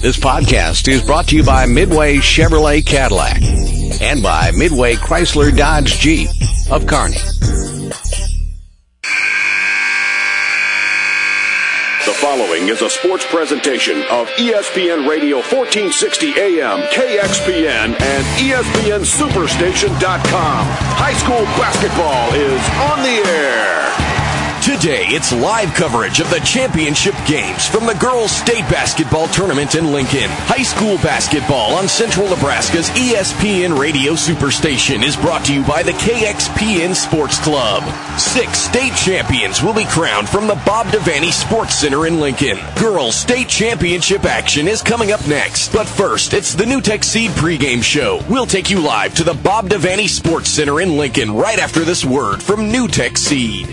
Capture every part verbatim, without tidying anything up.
This podcast is brought to you by Midway Chevrolet Cadillac and by Midway Chrysler Dodge Jeep of Kearney. The following is a sports presentation of E S P N Radio fourteen sixty A M, K X P N, and E S P N Superstation dot com. High school basketball is on the air. Today, it's live coverage of the championship games from the girls' state basketball tournament in Lincoln. High school basketball on Central Nebraska's E S P N Radio Superstation is brought to you by the K X P N Sports Club. Six state champions will be crowned from the Bob Devaney Sports Center in Lincoln. Girls' state championship action is coming up next. But first, it's the NewTek Seed pregame show. We'll take you live to the Bob Devaney Sports Center in Lincoln right after this word from NewTek Seed.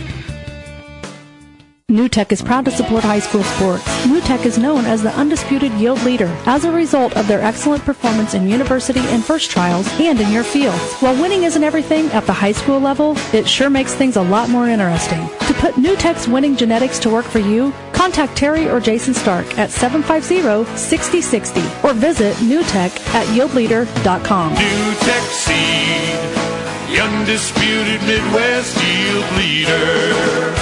NewTek is proud to support high school sports. NewTek is known as the undisputed yield leader as a result of their excellent performance in university and first trials and in your fields. While winning isn't everything at the high school level, it sure makes things a lot more interesting. To put NewTek's winning genetics to work for you, contact Terry or Jason Stark at seven five zero, six zero six zero or visit NewTek at yield leader dot com. NewTek Seed, the undisputed Midwest yield leader.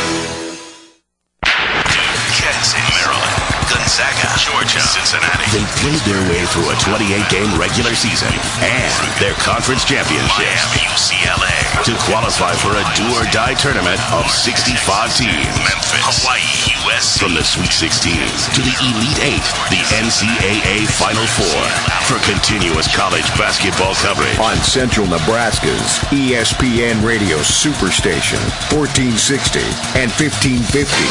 Maryland, Gonzaga, Georgia, Cincinnati. They played their way through a twenty-eight game regular season and their conference championship. Miami, U C L A. To qualify for a do-or-die tournament of sixty-five teams. Memphis, Hawaii, U S C. From the Sweet sixteen to the Elite Eight, the N C double A Final Four. For continuous college basketball coverage on Central Nebraska's E S P N Radio Superstation, fourteen sixty and fifteen fifty.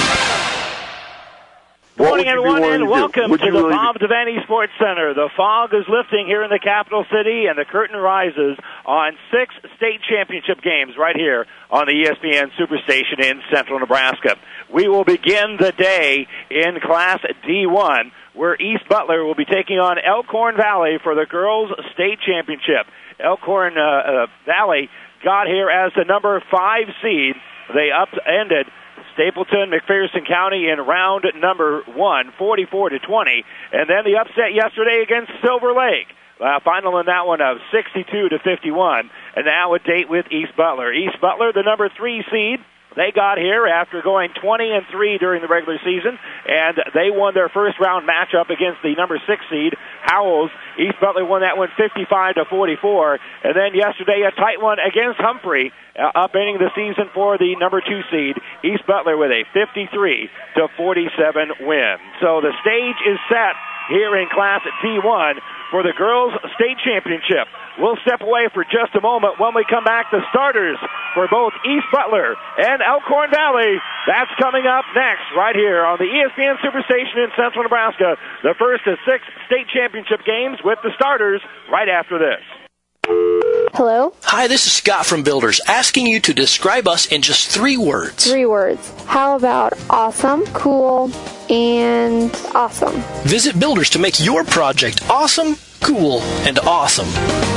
Good morning, everyone, and welcome to the Bob Devaney Sports Center. The fog is lifting here in the capital city, and the curtain rises on six state championship games right here on the E S P N Superstation in Central Nebraska. We will begin the day in Class D one, where East Butler will be taking on Elkhorn Valley for the girls' state championship. Elkhorn uh, uh, Valley got here as the number five seed. They upended Stapleton, McPherson County in round number one, forty-four to twenty, and then the upset yesterday against Silver Lake. Uh, final in that one of sixty-two to fifty-one, and now a date with East Butler. East Butler, the number three seed. They got here after going twenty and three during the regular season, and they won their first round matchup against the number six seed, Howells. East Butler won that one fifty-five to forty-four, and then yesterday a tight one against Humphrey, uh, upending the season for the number two seed, East Butler, with a fifty-three to forty-seven win. So the stage is set here in Class D one for the girls' state championship. We'll step away for just a moment. When we come back, the starters for both East Butler and Elkhorn Valley. That's coming up next right here on the E S P N Superstation in Central Nebraska. The first of six state championship games with the starters right after this. Hello? Hi, this is Scott from Builders, asking you to describe us in just three words. Three words. How about awesome, cool, and awesome? Visit Builders to make your project awesome, cool, and awesome.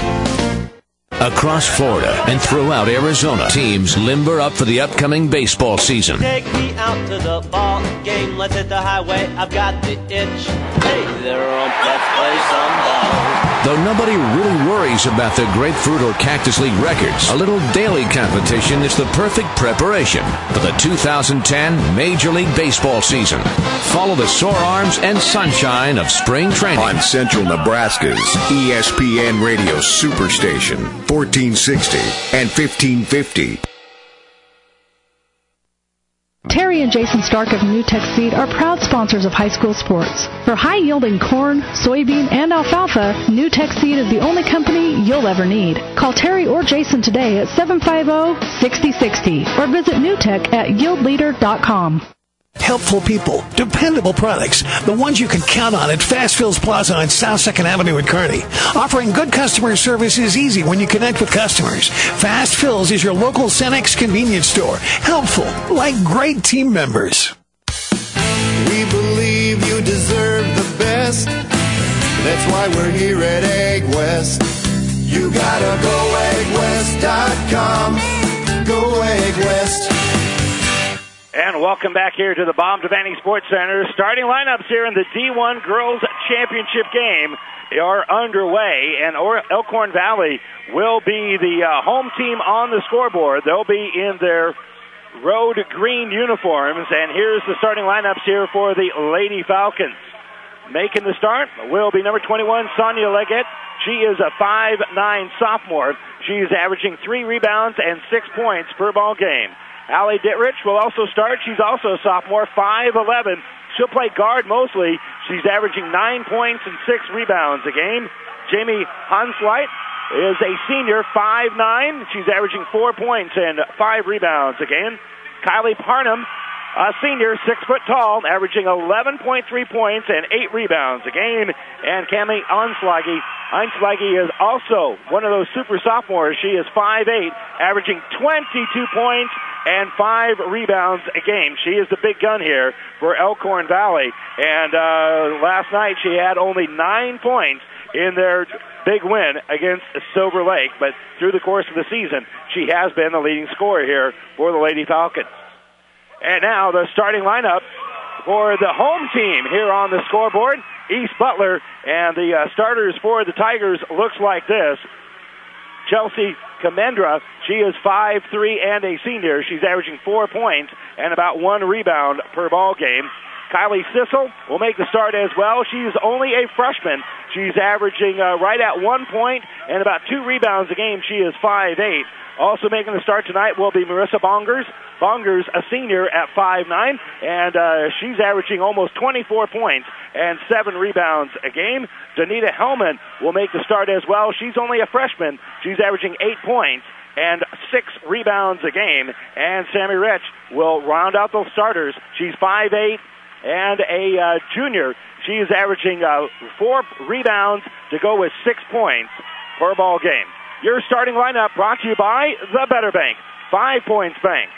Across Florida and throughout Arizona, teams limber up for the upcoming baseball season. Take me out to the ball game, let's hit the highway, I've got the itch. Hey there, ump, let's play some ball. Though nobody really worries about their Grapefruit or Cactus League records, a little daily competition is the perfect preparation for the two thousand ten Major League Baseball season. Follow the sore arms and sunshine of spring training on Central Nebraska's E S P N Radio Superstation, fourteen sixty and fifteen fifty. Terry and Jason Stark of NewTek Seed are proud sponsors of high school sports. For high-yielding corn, soybean, and alfalfa, NewTek Seed is the only company you'll ever need. Call Terry or Jason today at seven five zero, six zero six zero or visit NewTek at yield leader dot com. Helpful people, dependable products, the ones you can count on at Fast Fills Plaza on South second Avenue at Kearney. Offering good customer service is easy when you connect with customers. Fast Fills is your local Cenex convenience store. Helpful, like great team members. We believe you deserve the best. That's why we're here at Egg West. You gotta go egg west dot com. Go Egg West. And welcome back here to the Bob Devaney Sports Center. Starting lineups here in the D one Girls Championship game are underway, and Elkhorn Valley will be the uh, home team on the scoreboard. They'll be in their road green uniforms, and here's the starting lineups here for the Lady Falcons. Making the start will be number twenty-one, Sonia Leggett. She is a five nine sophomore. She's averaging three rebounds and six points per ball game. Allie Dittrich will also start. She's also a sophomore, five eleven. She'll play guard mostly. She's averaging nine points and six rebounds a game. Jamie Hansleit is a senior, five nine. She's averaging four points and five rebounds a game. Kylie Parnham, a senior, six foot tall, averaging eleven point three points and eight rebounds a game. And Cami Anslagi. Anslagi is also one of those super sophomores. She is five eight, averaging twenty-two points and five rebounds a game. She is the big gun here for Elkhorn Valley. And uh, last night she had only nine points in their big win against Silver Lake. But through the course of the season, she has been the leading scorer here for the Lady Falcons. And now the starting lineup for the home team here on the scoreboard, East Butler. And the uh, starters for the Tigers looks like this. Chelsea Kamendra, she is five three and a senior. She's averaging four points and about one rebound per ball game. Kylie Sissel will make the start as well. She's only a freshman. She's averaging uh, right at one point and about two rebounds a game. She is five eight. Also making the start tonight will be Marissa Bongers. Bongers, a senior at five nine, and uh, she's averaging almost twenty-four points and seven rebounds a game. Danita Hellman will make the start as well. She's only a freshman. She's averaging eight points and six rebounds a game. And Sammy Rich will round out those starters. She's five eight and a uh, junior. She's averaging uh, four rebounds to go with six points per ball game. Your starting lineup brought to you by the Better Bank, Five Points Bank.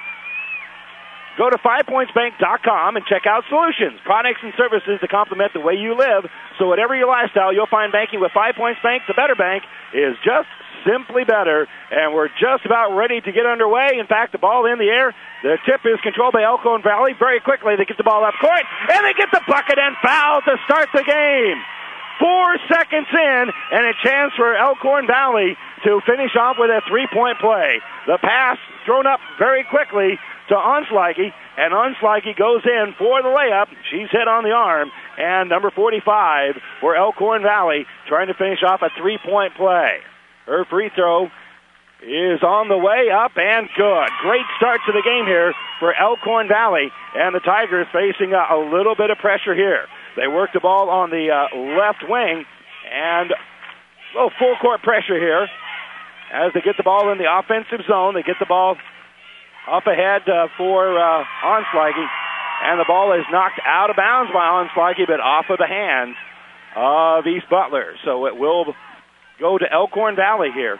Go to five points bank dot com and check out solutions, products, and services to complement the way you live. So whatever your lifestyle, you'll find banking with Five Points Bank. The Better Bank is just simply better, and we're just about ready to get underway. In fact, the ball in the air. The tip is controlled by Elkhorn Valley. Very quickly, they get the ball up court, and they get the bucket and foul to start the game. Four seconds in, and a chance for Elkhorn Valley to finish off with a three-point play. The pass thrown up very quickly to Onslagi, and Onslagi goes in for the layup. She's hit on the arm, and number forty-five for Elkhorn Valley trying to finish off a three-point play. Her free throw is on the way up and good. Great start to the game here for Elkhorn Valley, and the Tigers facing a, a little bit of pressure here. They work the ball on the uh, left wing, and a little full court pressure here as they get the ball in the offensive zone. They get the ball up ahead uh, for uh, Onslagi, and the ball is knocked out of bounds by Onslagi, but off of the hands of East Butler. So it will go to Elkhorn Valley here,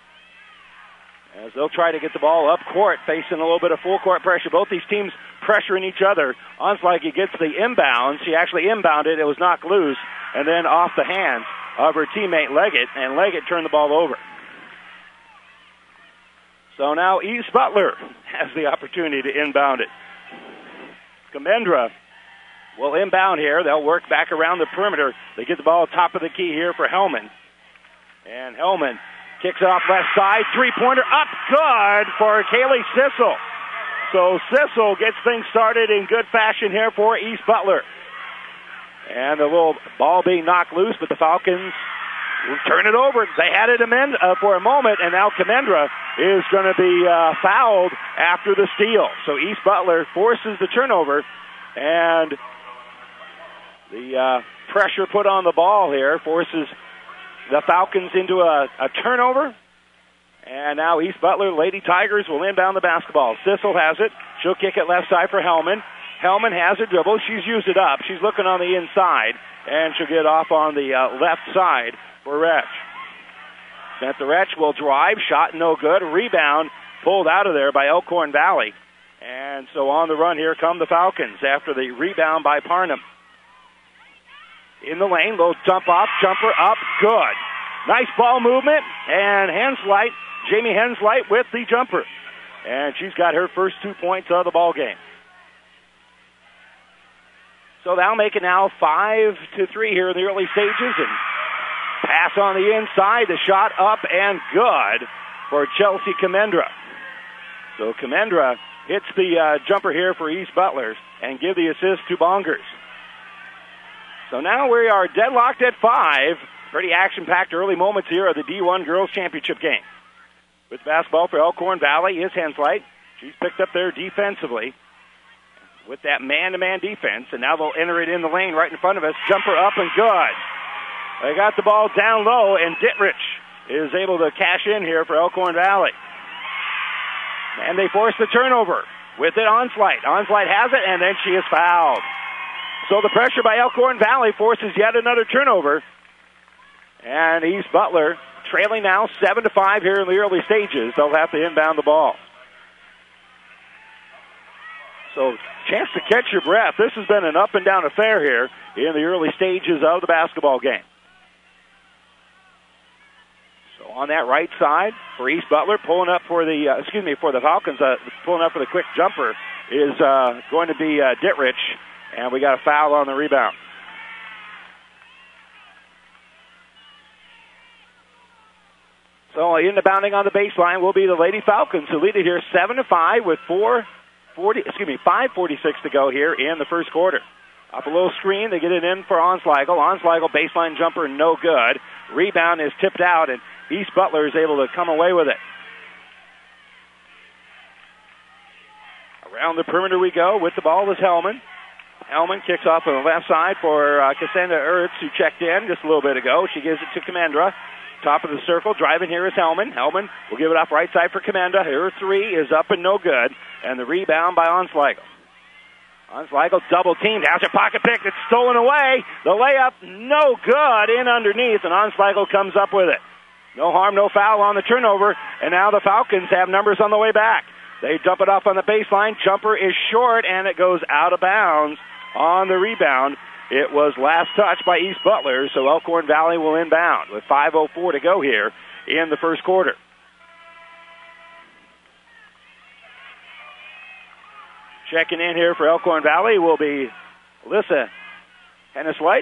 as they'll try to get the ball up court, facing a little bit of full court pressure. Both these teams pressuring each other. Onslagi gets the inbound. She actually inbounded. It was knocked loose, and then off the hands of her teammate Leggett, and Leggett turned the ball over. So now East Butler has the opportunity to inbound it. Kamendra will inbound here. They'll work back around the perimeter. They get the ball top of the key here for Hellman. And Hellman kicks it off left side. Three-pointer up good for Kaylee Sissel. So Sissel gets things started in good fashion here for East Butler. And the little ball being knocked loose, but the Falcons will turn it over. They had it amend, uh, for a moment, and now Kamendra is going to be uh, fouled after the steal. So East Butler forces the turnover, and the uh, pressure put on the ball here forces the Falcons into a, a turnover. And now East Butler, Lady Tigers, will inbound the basketball. Sissel has it. She'll kick it left side for Hellman. Hellman has her dribble. She's used it up. She's looking on the inside, and she'll get off on the uh, left side for Retch. Spencer Retch will drive. Shot no good. Rebound pulled out of there by Elkhorn Valley. And so on the run here come the Falcons after the rebound by Parnham. In the lane, little jump off, jumper up, good. Nice ball movement, and Hensleit, Jamie Hensleit with the jumper. and she's got her first two points of the ball game. So that'll make it now five to three here in the early stages, and pass on the inside, the shot up and good for Chelsea Kamendra. So Kamendra hits the uh, jumper here for East Butler and give the assist to Bongers. So now we are deadlocked at five. Pretty action-packed early moments here of the D one Girls Championship game. With basketball for Elkhorn Valley is Henslight. She's picked up there defensively with that man-to-man defense, and now they'll enter it in the lane right in front of us. Jumper up and good. They got the ball down low, and Dittrich is able to cash in here for Elkhorn Valley. And they force the turnover. With it, Onslight. Onslight has it, and then she is fouled. So the pressure by Elkhorn Valley forces yet another turnover. And East Butler trailing now seven to five here in the early stages. They'll have to inbound the ball. So chance to catch your breath. This has been an up and down affair here in the early stages of the basketball game. So on that right side for East Butler, pulling up for the, uh, excuse me, for the Falcons, uh, pulling up for the quick jumper is uh, going to be uh, Dittrich, and we got a foul on the rebound. So inbounding on the baseline will be the Lady Falcons, who lead it here seven to five with four forty, excuse me, five forty-six to go here in the first quarter. Up a little screen, they get it in for Onsliegel. Onsliegel baseline jumper, no good. Rebound is tipped out, and East Butler is able to come away with it. Around the perimeter we go. With the ball is Hellman. Hellman kicks off on the left side for uh, Cassandra Ertz, who checked in just a little bit ago. She gives it to Kamendra. Top of the circle, driving here is Hellman. Hellman will give it off right side for Kamendra. Her three is up and no good. And the rebound by Onsliegel. Onsliegel double teamed. Has her pocket pick. It's stolen away. The layup, no good. In underneath, and Onsliegel comes up with it. No harm, no foul on the turnover. And now the Falcons have numbers on the way back. They dump it off on the baseline. Jumper is short, and it goes out of bounds on the rebound. It was last touch by East Butler, so Elkhorn Valley will inbound with five oh four to go here in the first quarter. Checking in here for Elkhorn Valley will be Alyssa Hennis-Light.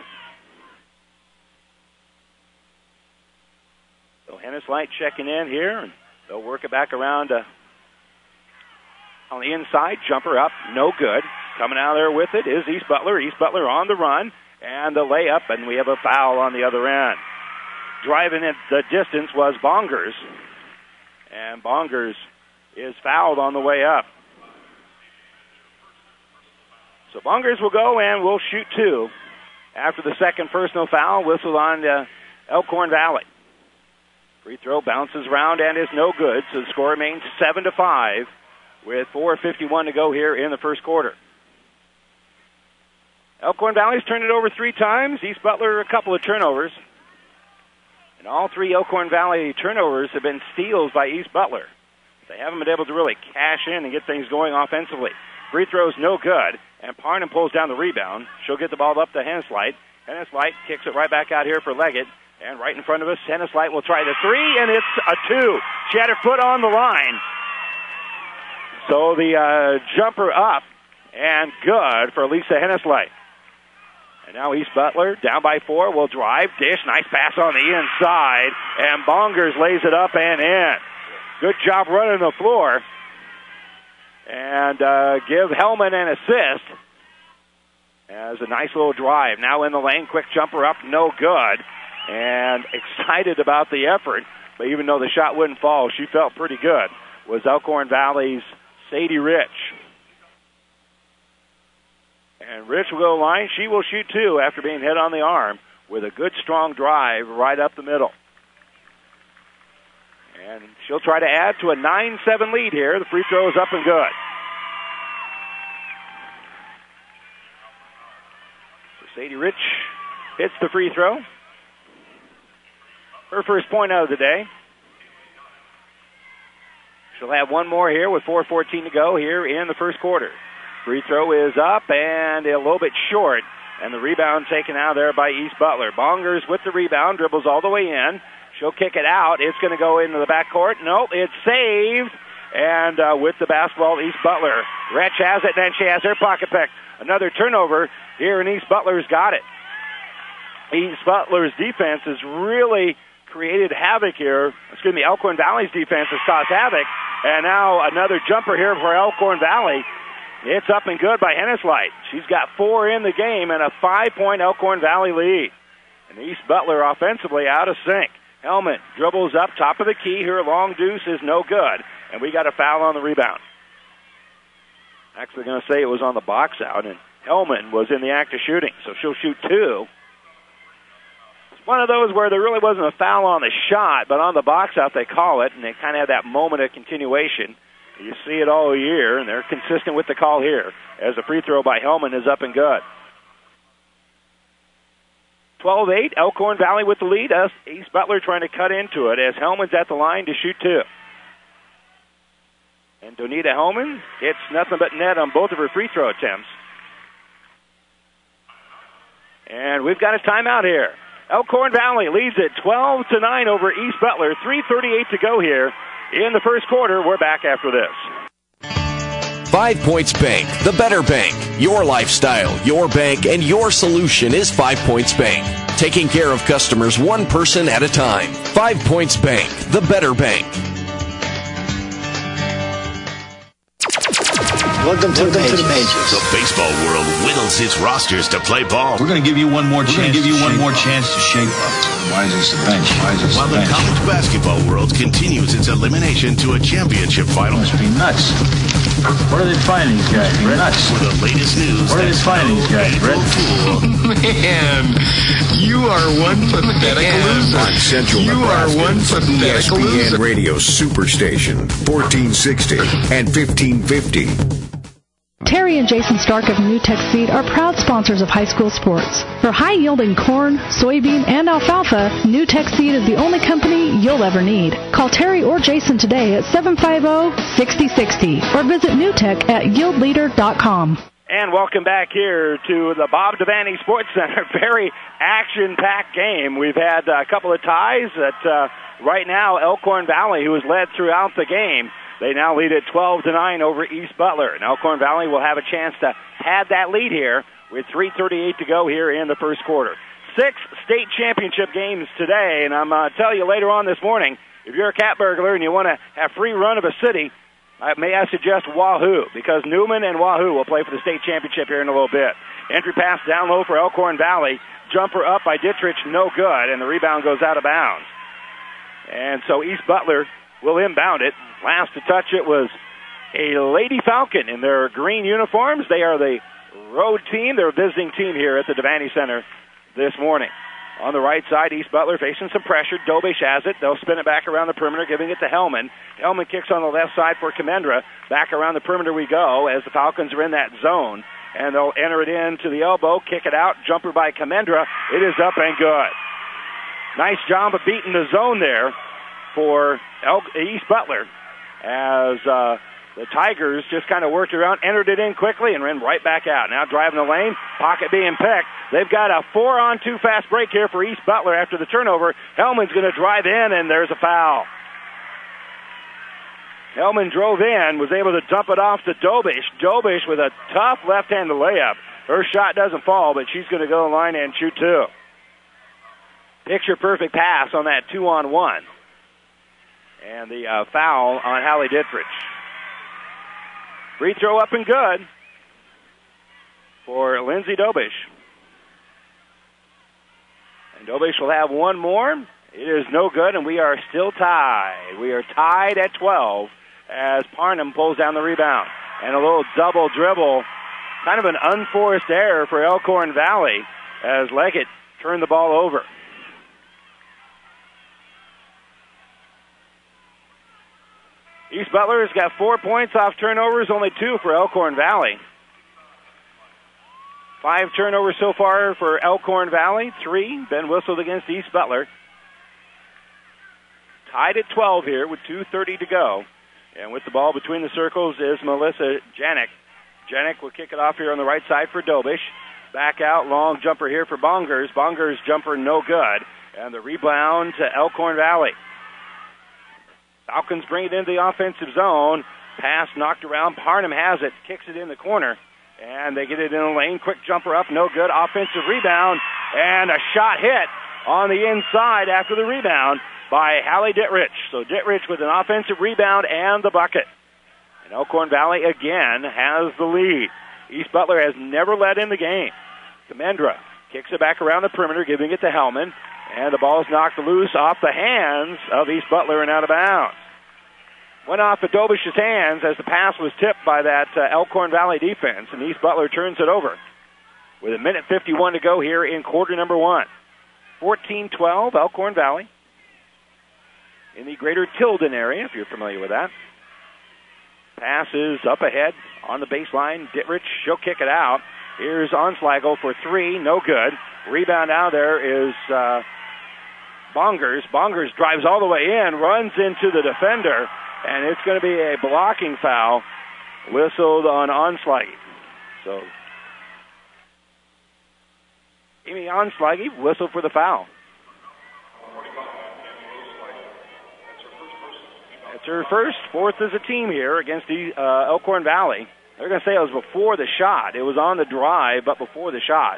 So Hennis-Light checking in here, and they'll work it back around uh, on the inside. Jumper up, no good. Coming out there with it is East Butler. East Butler on the run, and the layup, and we have a foul on the other end. Driving it the distance was Bongers, and Bongers is fouled on the way up. So Bongers will go and will shoot two after the second personal foul whistled on uh, Elkhorn Valley. Free throw bounces around and is no good, so the score remains seven to five with four fifty-one to go here in the first quarter. Elkhorn Valley's turned it over three times. East Butler, a couple of turnovers. And all three Elkhorn Valley turnovers have been steals by East Butler. They haven't been able to really cash in and get things going offensively. Free throw's no good, and Parnham pulls down the rebound. She'll get the ball up to Hennis-Light. Hennis-Light kicks it right back out here for Leggett. And right in front of us, Hennis-Light will try the three, and it's a two. She had her foot on the line. So the uh, jumper up and good for Lisa Hennis-Light. And now East Butler, down by four, will drive, dish, nice pass on the inside, and Bongers lays it up and in. Good job running the floor. And uh, give Hellman an assist as a nice little drive. Now in the lane, quick jumper up, no good. And excited about the effort, but even though the shot wouldn't fall, she felt pretty good, was Elkhorn Valley's Sadie Rich. And Rich will go line. She will shoot two after being hit on the arm with a good, strong drive right up the middle. And she'll try to add to a nine seven lead here. The free throw is up and good. So Sadie Rich hits the free throw. Her first point out of the day. She'll have one more here with four fourteen to go here in the first quarter. Free throw is up and a little bit short, and the rebound taken out there by East Butler. Bongers with the rebound, dribbles all the way in. She'll kick it out. It's going to go into the backcourt. Nope, it's saved, And uh, with the basketball, East Butler. Retch has it, and then she has her pocket pick. Another turnover here, and East Butler's got it. East Butler's defense has really created havoc here. Excuse me, Elkhorn Valley's defense has caused havoc. And now another jumper here for Elkhorn Valley. It's up and good by Hennislight. She's got four in the game and a five-point Elkhorn Valley lead. And East Butler offensively out of sync. Hellman dribbles up top of the key. Her long deuce is no good. And we got a foul on the rebound. Actually going to say it was on the box out, and Hellman was in the act of shooting, so she'll shoot two. It's one of those where there really wasn't a foul on the shot, but on the box out they call it, and they kind of have that moment of continuation. You see it all year, and they're consistent with the call here, as the free throw by Hellman is up and good. twelve eight, Elkhorn Valley with the lead. East Butler trying to cut into it as Hellman's at the line to shoot two. And Donita Hellman hits nothing but net on both of her free throw attempts. And we've got a timeout here. Elkhorn Valley leads it twelve to nine over East Butler. three thirty-eight to go here in the first quarter. We're back after this. Five Points Bank, the better bank. Your lifestyle, your bank, and your solution is Five Points Bank. Taking care of customers one person at a time. Five Points Bank, the better bank. Welcome to, Welcome the, to the majors. The baseball world whittles its rosters to play ball. We're going to give you one more We're chance. We're going to give you one more chance to shape up. Why is this the bench? Why is this While the, the bench? college basketball world continues its elimination to a championship final. Must be nuts. Where are they finding these guys, Brett? Nuts. For the latest news. Where are they finding these guys, Brett? Man, you are one pathetic loser. On Central you Nebraska, are one pathetic E S P N loser. Radio Superstation, fourteen sixty and fifteen fifty. Terry and Jason Stark of New Tech Seed are proud sponsors of high school sports. For high-yielding corn, soybean, and alfalfa, New Tech Seed is the only company you'll ever need. Call Terry or Jason today at seven five zero, six zero six zero or visit newtech at yield leader dot com. And welcome back here to the Bob Devaney Sports Center. Very action-packed game. We've had a couple of ties that uh, right now Elkhorn Valley, who has led throughout the game, they now lead at twelve to nine over East Butler. And Elkhorn Valley will have a chance to have that lead here with three thirty-eight to go here in the first quarter. Six state championship games today, and I'm going to tell you later on this morning, if you're a cat burglar and you want to have free run of a city, I, may I suggest Wahoo, because Newman and Wahoo will play for the state championship here in a little bit. Entry pass down low for Elkhorn Valley. Jumper up by Dittrich, no good, and the rebound goes out of bounds. And so East Butler will inbound it. Last to touch it was a Lady Falcon in their green uniforms. They are the road team. They're a visiting team here at the Devaney Center this morning. On the right side, East Butler facing some pressure. Dobish has it. They'll spin it back around the perimeter, giving it to Hellman. Hellman kicks on the left side for Commendra. Back around the perimeter we go as the Falcons are in that zone. And they'll enter it in to the elbow, kick it out. Jumper by Commendra. It is up and good. Nice job of beating the zone there for East Butler as uh, the Tigers just kind of worked around, entered it in quickly, and ran right back out. Now driving the lane, pocket being picked. They've got a four-on-two fast break here for East Butler after the turnover. Hellman's going to drive in, and there's a foul. Hellman drove in, was able to dump it off to Dobish. Dobish with a tough left-handed layup. Her shot doesn't fall, but she's going to go to the line and shoot two. Picture-perfect pass on that two-on-one. And the uh, foul on Hallie Dittrich. Free throw up and good for Lindsay Dobish. And Dobish will have one more. It is no good, and we are still tied. We are tied at twelve as Parnham pulls down the rebound. And a little double dribble, kind of an unforced error for Elkhorn Valley as Leggett turned the ball over. East Butler has got four points off turnovers, only two for Elkhorn Valley. Five turnovers so far for Elkhorn Valley, three been whistled against East Butler. Tied at twelve here with two thirty to go. And with the ball between the circles is Melissa Janik. Janik will kick it off here on the right side for Dobish. Back out, long jumper here for Bongers. Bongers jumper no good. And the rebound to Elkhorn Valley. Falcons bring it into the offensive zone. Pass knocked around. Parnham has it, kicks it in the corner, and they get it in the lane. Quick jumper up, no good. Offensive rebound, and a shot hit on the inside after the rebound by Hallie Dittrich. So Dittrich with an offensive rebound and the bucket. And Elkhorn Valley again has the lead. East Butler has never led in the game. Comendra kicks it back around the perimeter, giving it to Hellman, and the ball is knocked loose off the hands of East Butler and out of bounds. Went off of Dobish's hands as the pass was tipped by that uh, Elkhorn Valley defense, and East Butler turns it over with a minute fifty-one to go here in quarter number one. fourteen twelve, Elkhorn Valley in the greater Tilden area, if you're familiar with that. Pass is up ahead on the baseline. Dittrich, she'll kick it out. Here's Onslago for three, no good. Rebound out there is uh, Bongers. Bongers drives all the way in, runs into the defender, and it's going to be a blocking foul whistled on Onslage. So, Amy Onslage whistled for the foul. It's her first, fourth as a team here against the uh, Elkhorn Valley. They're going to say it was before the shot. It was on the drive, but before the shot.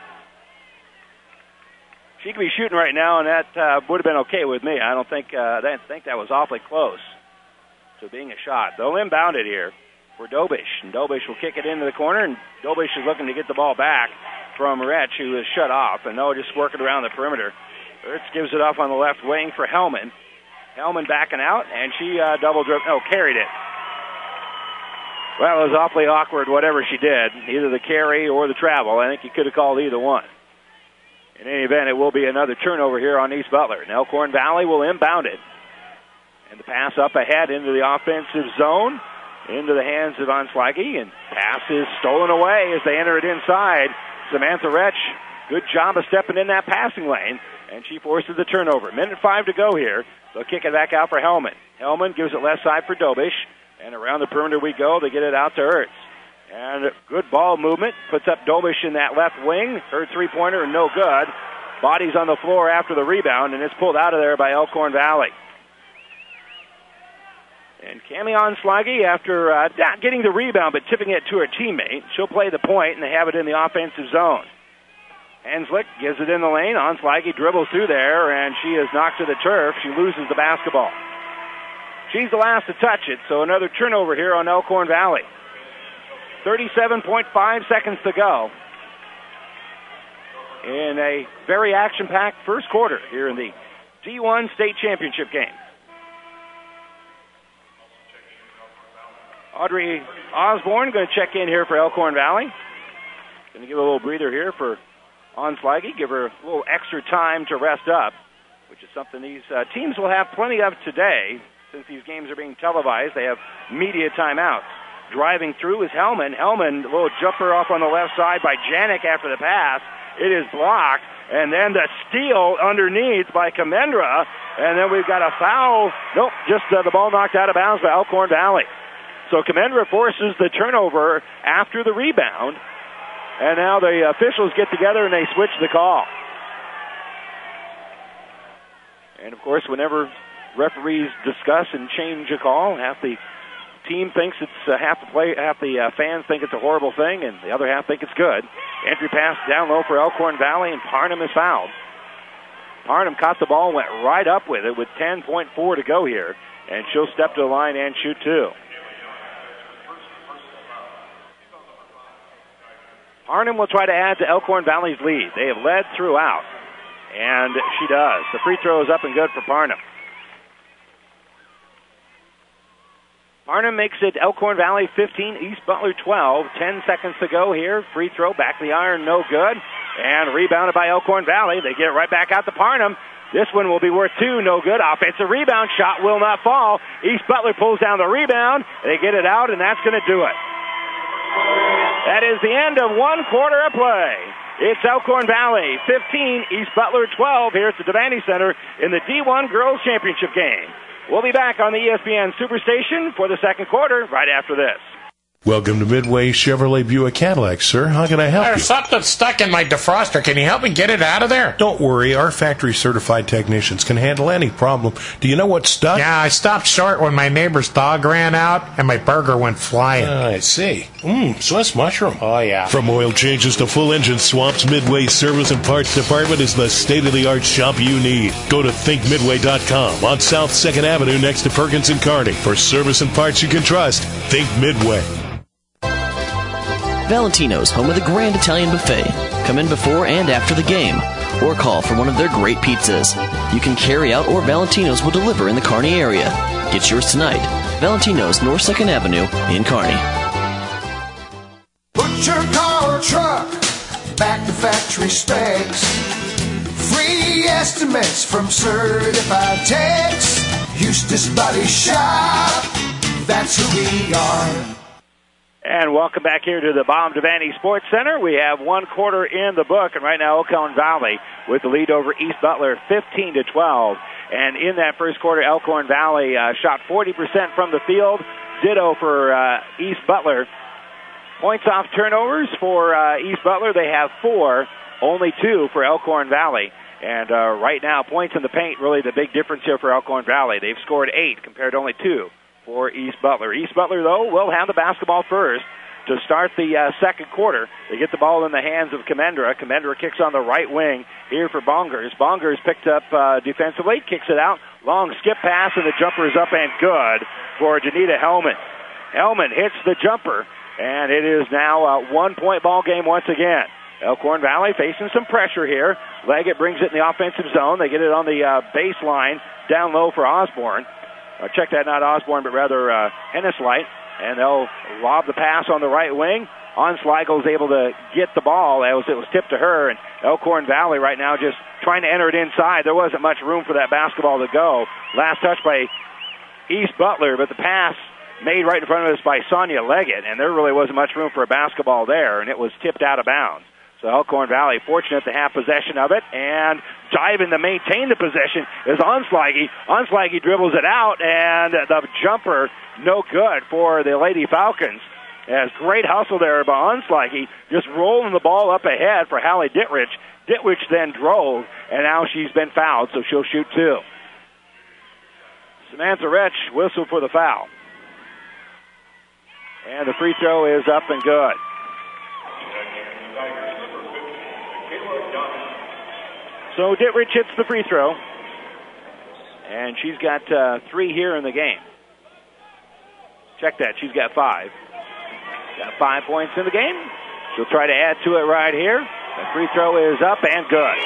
She could be shooting right now, and that uh, would have been okay with me. I don't think uh, I didn't think that was awfully close to being a shot. They'll inbound it here for Dobish, and Dobish will kick it into the corner, and Dobish is looking to get the ball back from Retch, who is shut off, and they'll just work it around the perimeter. Retch gives it off on the left wing for Hellman. Hellman backing out, and she uh, double dribbled, no, carried it. Well, it was awfully awkward, whatever she did, either the carry or the travel. I think you could have called either one. In any event, it will be another turnover here on East Butler, and Elkhorn Valley will inbound it. And the pass up ahead into the offensive zone, into the hands of Onslage, and pass is stolen away as they enter it inside. Samantha Retch, good job of stepping in that passing lane, and she forces the turnover. Minute five to go here. They'll kick it back out for Hellman. Hellman gives it left side for Dobish, and around the perimeter we go. They get it out to Ertz. And good ball movement, puts up Dobish in that left wing. Her three-pointer, no good. Body's on the floor after the rebound, and it's pulled out of there by Elkhorn Valley. And Cami Onslage, after uh, not getting the rebound but tipping it to her teammate, she'll play the point, and they have it in the offensive zone. Henslick gives it in the lane. Onslage dribbles through there, and she is knocked to the turf. She loses the basketball. She's the last to touch it, so another turnover here on Elkhorn Valley. thirty-seven point five seconds to go in a very action-packed first quarter here in the D one State Championship game. Audrey Osborne going to check in here for Elkhorn Valley. Going to give a little breather here for Onslage, give her a little extra time to rest up, which is something these uh, teams will have plenty of today. Since these games are being televised, they have media timeouts. Driving through is Hellman. Hellman, a little jumper off on the left side by Janik after the pass. It is blocked, and then the steal underneath by Comendra, and then we've got a foul. Nope, just uh, the ball knocked out of bounds by Elkhorn Valley. So Comendra forces the turnover after the rebound, and now the officials get together and they switch the call. And, of course, whenever referees discuss and change a call, half the team thinks it's uh, half the play, half the uh, fans think it's a horrible thing, and the other half think it's good. Entry pass down low for Elkhorn Valley, and Parnham is fouled. Parnham caught the ball, went right up with it with ten point four to go here, and she'll step to the line and shoot two. Parnham will try to add to Elkhorn Valley's lead. They have led throughout, and she does. The free throw is up and good for Parnham. Parnham makes it Elkhorn Valley fifteen, East Butler twelve. Ten seconds to go here. Free throw, back the iron, no good. And rebounded by Elkhorn Valley. They get it right back out to Parnham. This one will be worth two, no good. Offensive rebound, shot will not fall. East Butler pulls down the rebound. They get it out, and that's going to do it. That is the end of one quarter of play. It's Elkhorn Valley fifteen, East Butler twelve here at the Devaney Center in the D one Girls Championship game. We'll be back on the E S P N Superstation for the second quarter right after this. Welcome to Midway Chevrolet Buick Cadillac, sir. How can I help There's you? something stuck in my defroster. Can you help me get it out of there? Don't worry. Our factory-certified technicians can handle any problem. Do you know what's stuck? Yeah, I stopped short when my neighbor's dog ran out and my burger went flying. Uh, I see. Mmm, Swiss mushroom. Oh, yeah. From oil changes to full engine swaps, Midway Service and Parts Department is the state-of-the-art shop you need. Go to think midway dot com on South second Avenue next to Perkins and Kearney. For service and parts you can trust, think Midway. Valentino's, home of the Grand Italian Buffet. Come in before and after the game, or call for one of their great pizzas. You can carry out, or Valentino's will deliver in the Kearney area. Get yours tonight. Valentino's, North second Avenue in Kearney. Put your car or truck back to factory specs. Free estimates from certified techs. Eustace Body Shop, that's who we are. And welcome back here to the Bob Devaney Sports Center. We have one quarter in the book, and right now Elkhorn Valley with the lead over East Butler, fifteen to twelve. And in that first quarter, Elkhorn Valley uh, shot forty percent from the field. Ditto for uh, East Butler. Points off turnovers for uh, East Butler, they have four, only two for Elkhorn Valley. And uh, right now, points in the paint, really the big difference here for Elkhorn Valley. They've scored eight compared to only two for East Butler. East Butler, though, will have the basketball first to start the uh, second quarter. They get the ball in the hands of Comendra. Comendra kicks on the right wing here for Bongers. Bongers picked up uh, defensively, kicks it out. Long skip pass, and the jumper is up and good for Janita Hellman. Hellman hits the jumper, and it is now a one-point ball game once again. Elkhorn Valley facing some pressure here. Leggett brings it in the offensive zone. They get it on the uh, baseline down low for Osborne. Uh, check that, not Osborne, but rather uh, Hennislight. And they'll lob the pass on the right wing. Onsligel's able to get the ball as it was tipped to her. And Elkhorn Valley right now just trying to enter it inside. There wasn't much room for that basketball to go. Last touch by East Butler, but the pass made right in front of us by Sonia Leggett. And there really wasn't much room for a basketball there, and it was tipped out of bounds. So Elkhorn Valley fortunate to have possession of it, and diving to maintain the possession is Onslige. Onslige dribbles it out, and the jumper no good for the Lady Falcons. As great hustle there by Onslige, just rolling the ball up ahead for Hallie Dittrich. Dittrich then drove, and now she's been fouled, so she'll shoot two. Samantha Rich whistled for the foul. And the free throw is up and good. So Dittrich hits the free throw, and she's got uh, three here in the game. Check that, she's got five. Got five points in the game. She'll try to add to it right here. The free throw is up and good.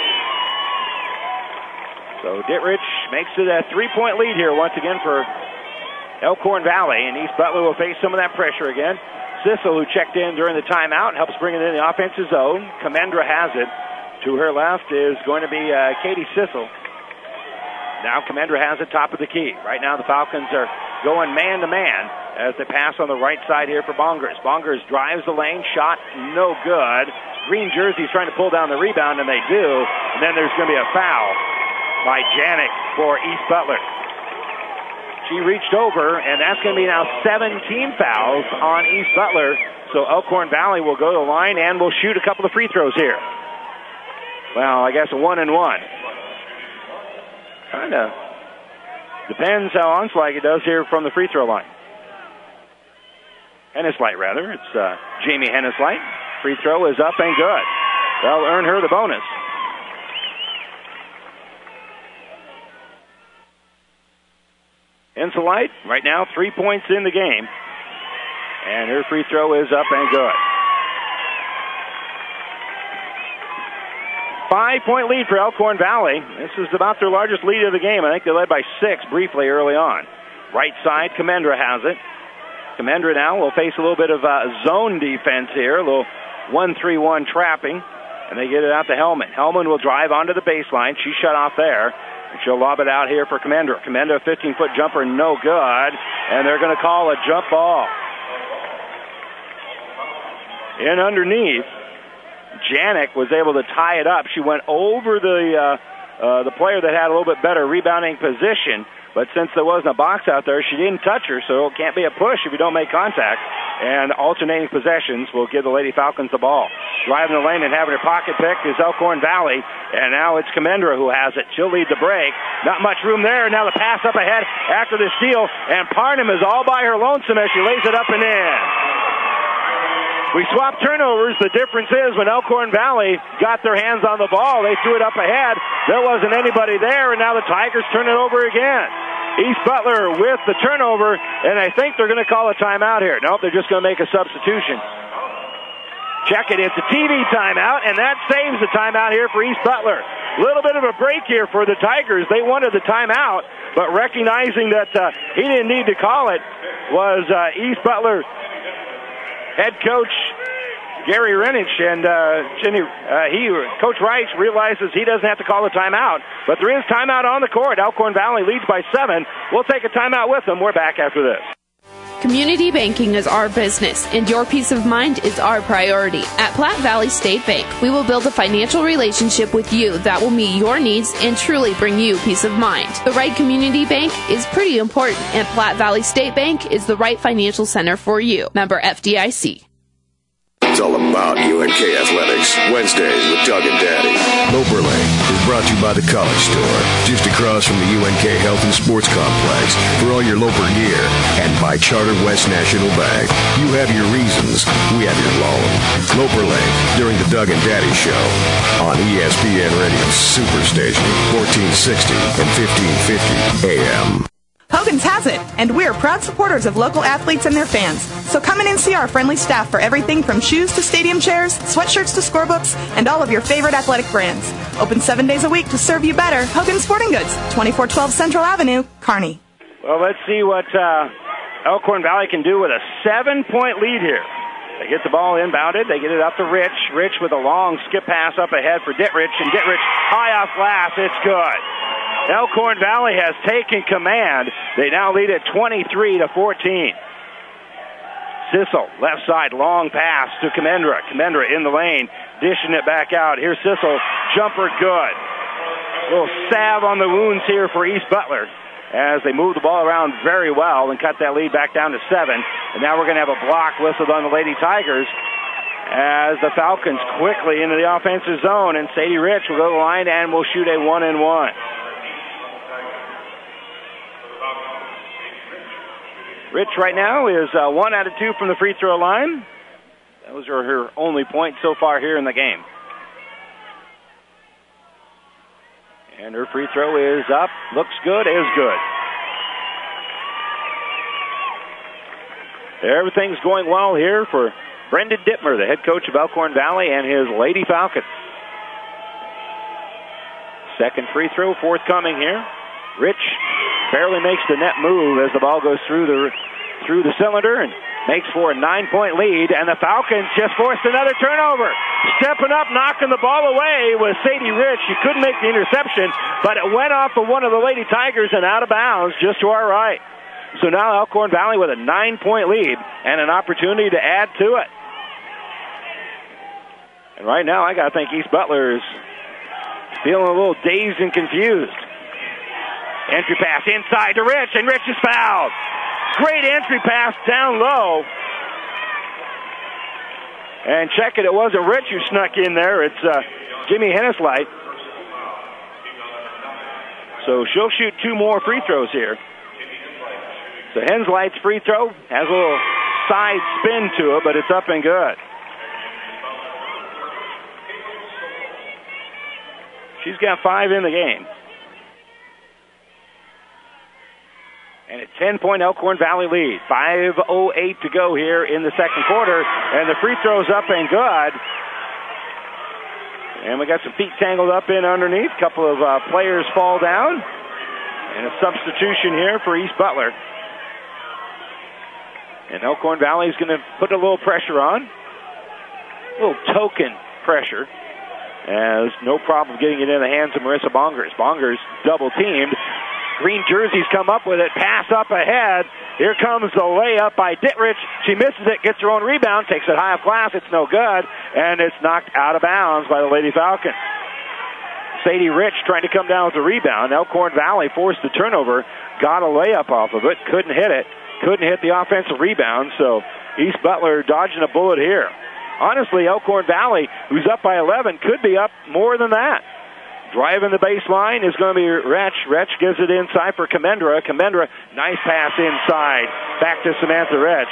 So Dittrich makes it a three-point lead here once again for Elkhorn Valley, and East Butler will face some of that pressure again. Sissel, who checked in during the timeout, helps bring it in the offensive zone. Comendra has it. To her left is going to be uh, Katie Sissel. Now Comendra has it top of the key. Right now the Falcons are going man-to-man as they pass on the right side here for Bongers. Bongers drives the lane, shot no good. Green jerseys trying to pull down the rebound, and they do. And then there's going to be a foul by Janik for East Butler. She reached over, and that's going to be now seventeen fouls on East Butler. So Elkhorn Valley will go to the line and will shoot a couple of free throws here. Well, I guess a one and one. Kind of depends how Onslige does here from the free throw line. Hennislight, rather. It's uh, Jamie Hennislight. Free throw is up and good. They'll earn her the bonus. Henselite, right now, three points in the game. And her free throw is up and good. Five-point lead for Elkhorn Valley. This is about their largest lead of the game. I think they led by six briefly early on. Right side, Comendra has it. Comendra now will face a little bit of uh, zone defense here, a little one three one trapping, and they get it out to Hellman. Hellman will drive onto the baseline. She's shut off there, and she'll lob it out here for Comendra. Comendra, fifteen-foot jumper, no good, and they're going to call a jump ball. In underneath, Janik was able to tie it up. She went over the uh, uh, the player that had a little bit better rebounding position, but since there wasn't a box out there, she didn't touch her, so it can't be a push if you don't make contact. and alternating possessions will give the Lady Falcons the ball. Driving the lane and having her pocket picked is Elkhorn Valley, and now it's Commendra who has it. She'll lead the break. Not much room there. Now the pass up ahead after the steal, and Parnham is all by her lonesome as she lays it up and in. We swapped turnovers. The difference is when Elkhorn Valley got their hands on the ball, they threw it up ahead. There wasn't anybody there, and now the Tigers turn it over again. East Butler with the turnover, and I think they're going to call a timeout here. Nope, they're just going to make a substitution. Check it, it's a T V timeout, and that saves the timeout here for East Butler. A little bit of a break here for the Tigers. They wanted the timeout, but recognizing that uh, he didn't need to call it was uh, East Butler head coach Gary Renich, and uh, Jenny, uh, he, Coach Rice realizes he doesn't have to call a timeout, but there is timeout on the court. Elkhorn Valley leads by seven. We'll take a timeout with them. We're back after this. Community banking is our business, and your peace of mind is our priority. At Platte Valley State Bank, we will build a financial relationship with you that will meet your needs and truly bring you peace of mind. The right community bank is pretty important, and Platte Valley State Bank is the right financial center for you. Member F D I C. It's all about U N K Athletics. Wednesdays with Doug and Daddy. Loper Lane is brought to you by the College Store, just across from the U N K Health and Sports Complex, for all your Loper gear, and by Charter West National Bank. You have your reasons, we have your loan. Loper Lane during the Doug and Daddy Show on E S P N Radio Superstation, fourteen sixty and fifteen fifty A M. Hogan's has it, and we're proud supporters of local athletes and their fans. So come in and see our friendly staff for everything from shoes to stadium chairs, sweatshirts to scorebooks, and all of your favorite athletic brands. Open seven days a week to serve you better. Hogan's Sporting Goods, twenty-four twelve Central Avenue, Kearney. Well, let's see what uh, Elkhorn Valley can do with a seven-point lead here. They get the ball inbounded. They get it up to Rich. Rich with a long skip pass up ahead for Dittrich, and Dittrich high off glass. It's good. Elkhorn Valley has taken command. They now lead at twenty-three to fourteen. Sissel, left side, long pass to Commendra. Commendra in the lane, dishing it back out. Here's Sissel, jumper good. A little salve on the wounds here for East Butler as they move the ball around very well and cut that lead back down to seven. And now we're going to have a block whistled on the Lady Tigers as the Falcons quickly into the offensive zone, and Sadie Rich will go to the line and will shoot a one and one. Rich right now is uh, one out of two from the free throw line. Those are her only points so far here in the game. And her free throw is up. Looks good, is good. Everything's going well here for Brendan Dittmer, the head coach of Elkhorn Valley, and his Lady Falcons. Second free throw forthcoming here. Rich barely makes the net move as the ball goes through the through the cylinder and makes for a nine-point lead, and the Falcons just forced another turnover. Stepping up, knocking the ball away was Sadie Rich. She couldn't make the interception, but it went off of one of the Lady Tigers and out of bounds just to our right. So now Elkhorn Valley with a nine-point lead and an opportunity to add to it. And right now I got to think East Butler is feeling a little dazed and confused. Entry pass inside to Rich, and Rich is fouled. Great entry pass down low. And check it, it wasn't Rich who snuck in there. It's uh, Jimmy Hennislight. So she'll shoot two more free throws here. So Henslight's free throw has a little side spin to it, but it's up and good. She's got five in the game. And a ten-point Elkhorn Valley lead. five oh eight to go here in the second quarter. And the free throw's up and good. And we got some feet tangled up in underneath. A couple of uh, players fall down. And a substitution here for East Butler. And Elkhorn Valley is going to put a little pressure on. A little token pressure. As no problem getting it in the hands of Marissa Bongers. Bongers double-teamed. Green jerseys come up with it. Pass up ahead. Here comes the layup by Dittrich. She misses it, gets her own rebound, takes it high off glass. It's no good, and it's knocked out of bounds by the Lady Falcons. Sadie Rich trying to come down with the rebound. Elkhorn Valley forced the turnover, got a layup off of it, couldn't hit it, couldn't hit the offensive rebound, so East Butler dodging a bullet here. Honestly, Elkhorn Valley, who's up by eleven, could be up more than that. Driving the baseline is going to be Retch. Retch gives it inside for Comendra. Comendra, nice pass inside. Back to Samantha Retch.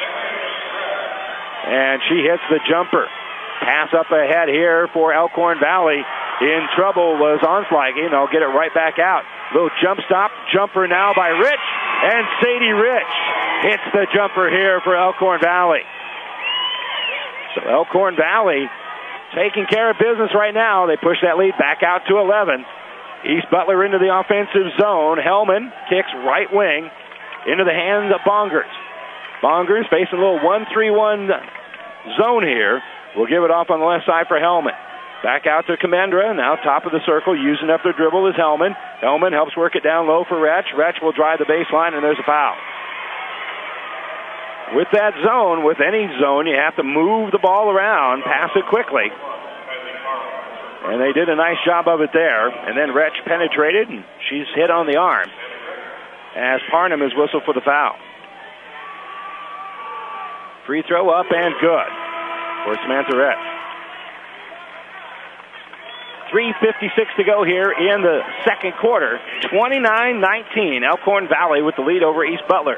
And she hits the jumper. Pass up ahead here for Elkhorn Valley. In trouble was Onsliggy. They'll get it right back out. Little jump stop. Jumper now by Rich. And Sadie Rich hits the jumper here for Elkhorn Valley. So Elkhorn Valley taking care of business right now. They push that lead back out to eleven. East Butler into the offensive zone. Hellman kicks right wing into the hands of Bongers. Bongers facing a little one three one zone here. We'll give it off on the left side for Hellman. Back out to Comendra. Now top of the circle, using up their dribble is Hellman. Hellman helps work it down low for Retch. Retch will drive the baseline, and there's a foul. With that zone, with any zone, you have to move the ball around, pass it quickly. And they did a nice job of it there. And then Retch penetrated, and she's hit on the arm as Parnham is whistled for the foul. Free throw up and good for Samantha Retch. three fifty-six to go here in the second quarter. twenty-nine nineteen. Elkhorn Valley with the lead over East Butler.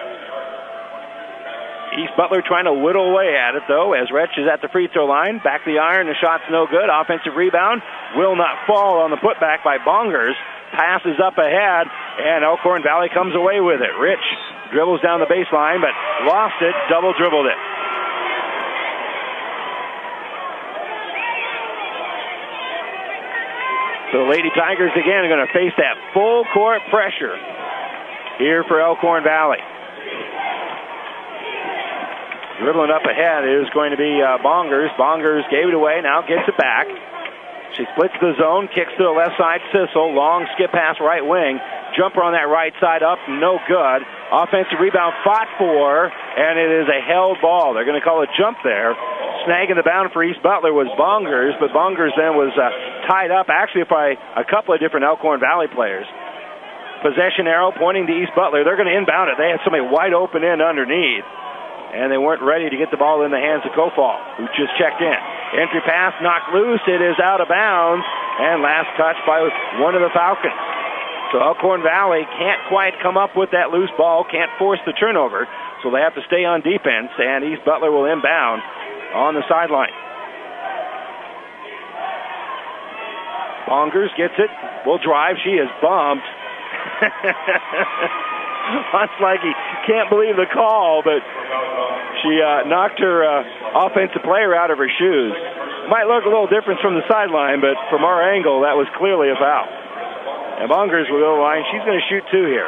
East Butler trying to whittle away at it, though, as Retch is at the free throw line. Back the iron, the shot's no good. Offensive rebound will not fall on the putback by Bongers. Passes up ahead, and Elkhorn Valley comes away with it. Rich dribbles down the baseline, but lost it, double dribbled it. So the Lady Tigers again are going to face that full court pressure here for Elkhorn Valley. Dribbling up ahead is going to be uh, Bongers. Bongers gave it away, now gets it back. She splits the zone, kicks to the left side, Sissel. Long skip pass right wing. Jumper on that right side up, no good. Offensive rebound fought for, and it is a held ball. They're going to call a jump there. Snagging the bound for East Butler was Bongers, but Bongers then was uh, tied up actually by a couple of different Elkhorn Valley players. Possession arrow pointing to East Butler. They're going to inbound it. They had somebody wide open in underneath, and they weren't ready to get the ball in the hands of Kofal, who just checked in. Entry pass knocked loose. It is out of bounds, and last touch by one of the Falcons. So Elkhorn Valley can't quite come up with that loose ball, can't force the turnover, so they have to stay on defense, and East Butler will inbound on the sideline. Bongers gets it, will drive. She is bumped. It's like he can't believe the call, but she uh, knocked her uh, offensive player out of her shoes. Might look a little different from the sideline, but from our angle, that was clearly a foul. And Bongers will go to the line. She's going to shoot two here.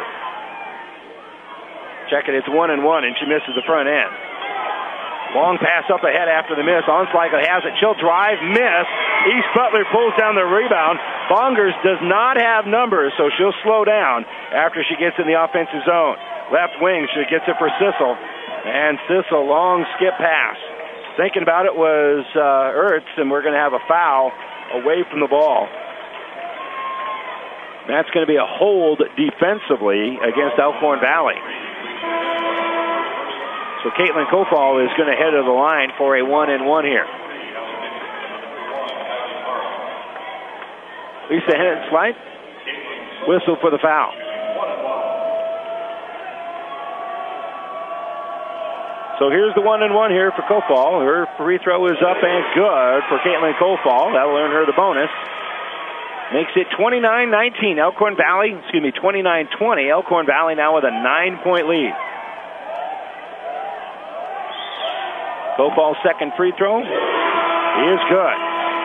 Check it, it's one and one, and she misses the front end. Long pass up ahead after the miss. Onsliggy has it. She'll drive, miss. East Butler pulls down the rebound. Bongers does not have numbers, so she'll slow down after she gets in the offensive zone. Left wing, she gets it for Sissel. And Sissel, long skip pass. Thinking about it was uh, Ertz, and we're going to have a foul away from the ball. That's going to be a hold defensively against Elkhorn Valley. So Caitlin Kofal is going to head to the line for a one and one here. Lisa Hennett Slight, whistle for the foul. So here's the one and one here for Kofal. Her free throw is up and good for Caitlin Kofal. That'll earn her the bonus. Makes it twenty-nine nineteen. Elkhorn Valley, excuse me, twenty-nine twenty. Elkhorn Valley now with a nine-point lead. Kofal's second free throw is good.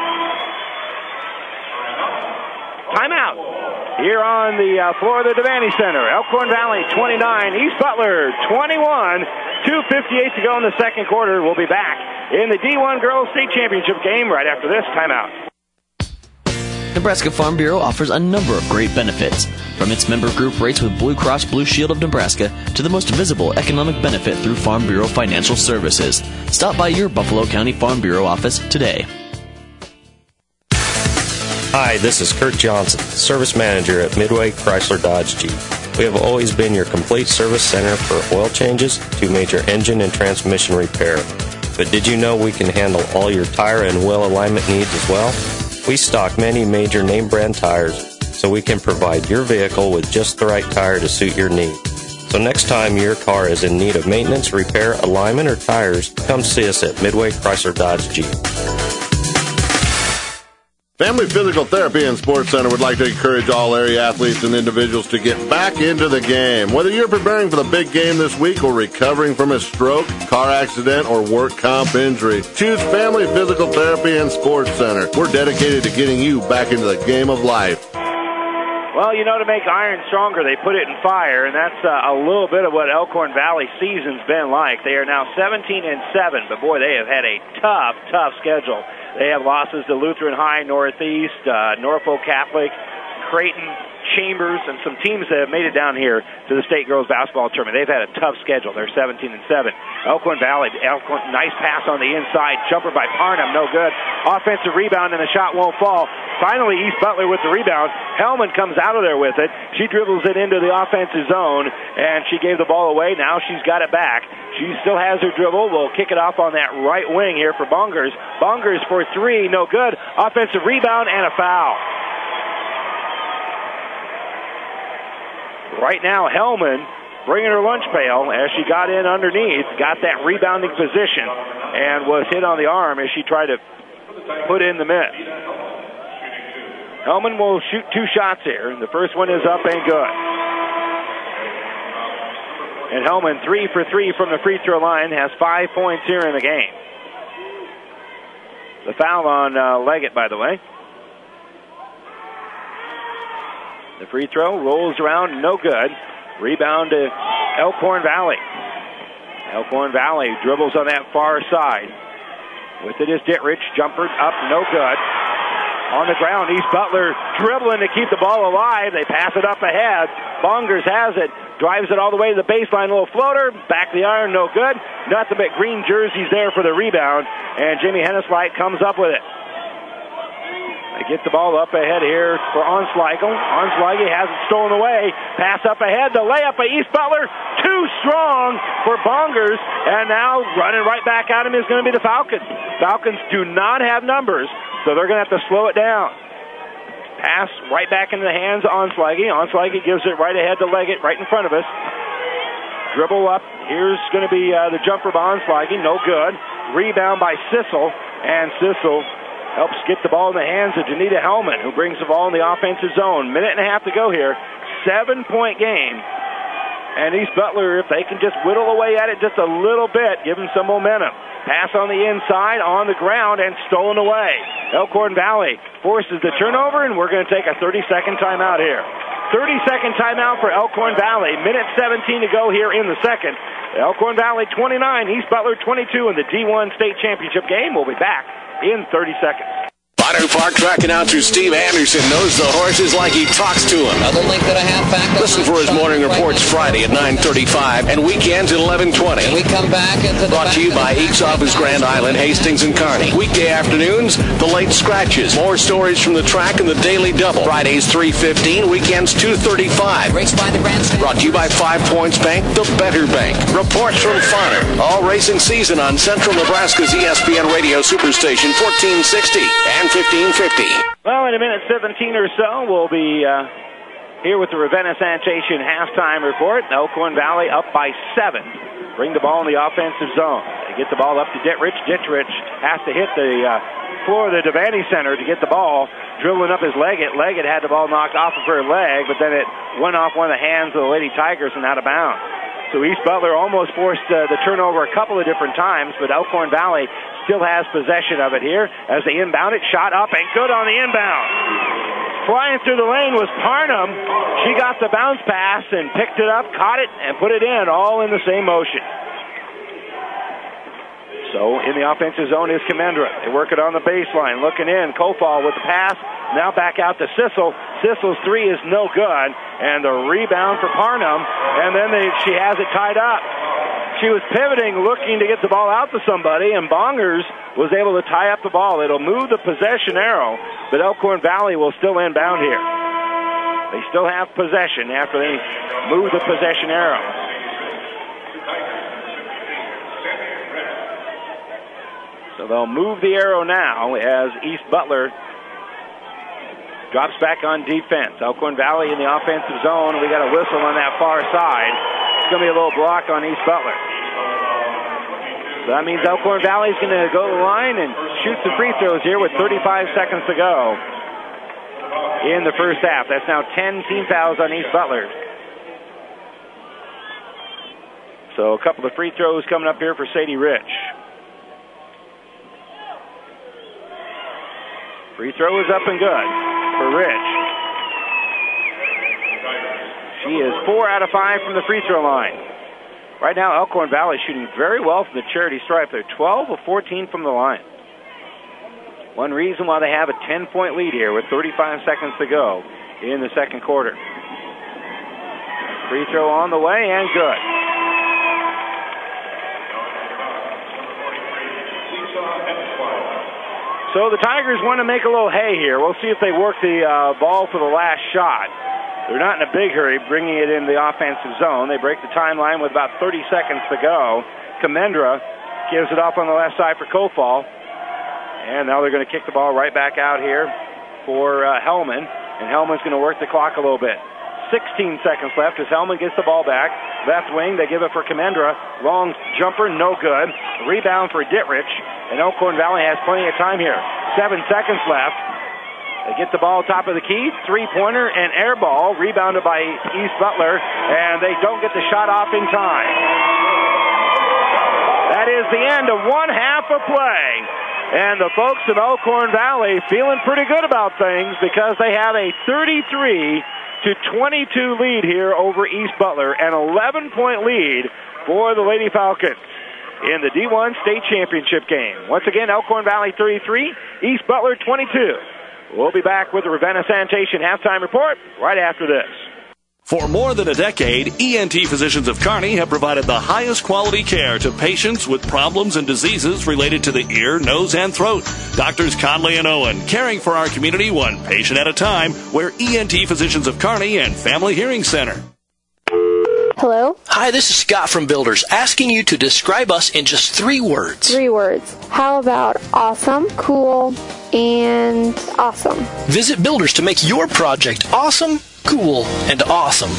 Timeout here on the uh, floor of the Devaney Center. Elkhorn Valley twenty-nine, East Butler twenty-one. two fifty-eight to go in the second quarter. We'll be back in the D one Girls State Championship game right after this timeout. Nebraska Farm Bureau offers a number of great benefits, from its member group rates with Blue Cross Blue Shield of Nebraska to the most visible economic benefit through Farm Bureau Financial Services. Stop by your Buffalo County Farm Bureau office today. Hi, this is Kurt Johnson, Service Manager at Midway Chrysler Dodge Jeep. We have always been your complete service center for oil changes to major engine and transmission repair. But did you know we can handle all your tire and wheel alignment needs as well? We stock many major name brand tires, so we can provide your vehicle with just the right tire to suit your needs. So next time your car is in need of maintenance, repair, alignment, or tires, come see us at Midway Chrysler Dodge Jeep. Family Physical Therapy and Sports Center would like to encourage all area athletes and individuals to get back into the game. Whether you're preparing for the big game this week or recovering from a stroke, car accident, or work comp injury, choose Family Physical Therapy and Sports Center. We're dedicated to getting you back into the game of life. Well, you know, to make iron stronger, they put it in fire, and that's uh, a little bit of what Elkhorn Valley season's been like. They are now seventeen and seven, but boy, they have had a tough, tough schedule. They have losses to Lutheran High, Northeast, uh, Norfolk Catholic, Creighton, Chambers, and some teams that have made it down here to the state girls basketball tournament. They've had a tough schedule. They're seventeen and seven. Elkhorn Valley, Elkhorn, nice pass on the inside, jumper by Parnham, no good. Offensive rebound, and the shot won't fall. Finally, East Butler with the rebound. Hellman comes out of there with it. She dribbles it into the offensive zone, and she gave the ball away. Now she's got it back. She still has her dribble. We'll kick it off on that right wing here for Bongers. Bongers for three, no good. Offensive rebound and a foul. Right now, Hellman bringing her lunch pail as she got in underneath, got that rebounding position, and was hit on the arm as she tried to put in the miss. Hellman will shoot two shots here. The first one is up and good. And Hellman, three for three from the free throw line, has five points here in the game. The foul on uh, Leggett, by the way. The free throw rolls around, no good. Rebound to Elkhorn Valley. Elkhorn Valley dribbles on that far side. With it is Dittrich, jumper up, no good. On the ground, East Butler dribbling to keep the ball alive. They pass it up ahead. Bongers has it, drives it all the way to the baseline, little floater, back the iron, no good. Nothing but green jerseys there for the rebound, and Jimmy Henneslight comes up with it. They get the ball up ahead here for Onsligel. Onsligel has it stolen away. Pass up ahead. The layup by East Butler. Too strong for Bongers. And now running right back at him is going to be the Falcons. Falcons do not have numbers, so they're going to have to slow it down. Pass right back into the hands of Onsligel. Onsligel gives it right ahead to Leggett, right in front of us. Dribble up. Here's going to be uh, the jumper by Onsligel. No good. Rebound by Sissel. And Sissel helps get the ball in the hands of Janita Hellman, who brings the ball in the offensive zone. Minute and a half to go here. Seven-point game. And East Butler, if they can just whittle away at it just a little bit, give them some momentum. Pass on the inside, on the ground, and stolen away. Elkhorn Valley forces the turnover, and we're going to take a thirty-second timeout here. thirty-second timeout for Elkhorn Valley. Minute seventeen to go here in the second. Elkhorn Valley twenty-nine, East Butler twenty-two in the D one state championship game. We'll be back in thirty seconds. Bonner Park track announcer Steve Anderson knows the horses like he talks to them. Another length and a half back. Listen for his morning reports Friday at nine thirty-five and weekends at eleven twenty. And we come back into the Brought to you by Eeks Office Grand Island, Hastings and Kearney. Weekday afternoons, the late scratches. More stories from the track and the daily double. Fridays three fifteen, weekends two thirty-five. Race by the grandstand. Brought to you by Five Points Bank, the Better Bank. Reports from Fonner. All racing season on Central Nebraska's E S P N Radio Superstation fourteen sixty and fifteen fifty. Well, in a minute seventeen or so, we'll be uh, here with the Ravenna Sanitation halftime report. Elkhorn Valley up by seven. Bring the ball in the offensive zone. They get the ball up to Dittrich. Dittrich has to hit the uh, floor of the Devaney Center to get the ball. Dribbling up his Leggett. Leggett had the ball knocked off of her leg, but then it went off one of the hands of the Lady Tigers and out of bounds. So East Butler almost forced uh, the turnover a couple of different times, but Elkhorn Valley still has possession of it here as they inbound it. Shot up and good on the inbound. Flying through the lane was Parnham. She got the bounce pass and picked it up, caught it, and put it in, all in the same motion. So in the offensive zone is Commendra. They work it on the baseline, looking in. Kofal with the pass. Now back out to Sissel. Sissel's three is no good. And the rebound for Parnham. And then they, she has it tied up. She was pivoting, looking to get the ball out to somebody, and Bongers was able to tie up the ball. It'll move the possession arrow, but Elkhorn Valley will still inbound here. They still have possession after they move the possession arrow. So they'll move the arrow now as East Butler drops back on defense. Elkhorn Valley in the offensive zone. We got a whistle on that far side. It's going to be a little block on East Butler. So that means Elkhorn Valley is going to go to the line and shoot some free throws here with thirty-five seconds to go in the first half. That's now ten team fouls on East Butler. So a couple of free throws coming up here for Sadie Rich. Free throw is up and good for Rich. She is four out of five from the free throw line. Right now, Elkhorn Valley is shooting very well from the charity stripe. They're twelve of fourteen from the line. One reason why they have a ten-point lead here with thirty-five seconds to go in the second quarter. Free throw on the way and good. So the Tigers want to make a little hay here. We'll see if they work the uh, ball for the last shot. They're not in a big hurry bringing it in the offensive zone. They break the timeline with about thirty seconds to go. Kamendra gives it up on the left side for Kofal. And now they're going to kick the ball right back out here for uh, Hellman. And Hellman's going to work the clock a little bit. sixteen seconds left as Hellman gets the ball back. Left wing, they give it for Kamendra. Long jumper, no good. Rebound for Dittrich. And Elkhorn Valley has plenty of time here. Seven seconds left. They get the ball top of the key. Three-pointer and air ball. Rebounded by East Butler. And they don't get the shot off in time. That is the end of one half of play. And the folks of Elkhorn Valley feeling pretty good about things because they have a thirty-three to twenty-two lead here over East Butler. An eleven-point lead for the Lady Falcons in the D one state championship game. Once again, Elkhorn Valley thirty-three, East Butler twenty-two. We'll be back with the Ravenna Sanitation halftime report right after this. For more than a decade, E N T Physicians of Kearney have provided the highest quality care to patients with problems and diseases related to the ear, nose, and throat. Doctors Conley and Owen, caring for our community one patient at a time. We're E N T Physicians of Kearney and Family Hearing Center. Hello? Hi, this is Scott from Builders, asking you to describe us in just three words. Three words. How about awesome, cool, and awesome? Visit Builders to make your project awesome, cool, and awesome.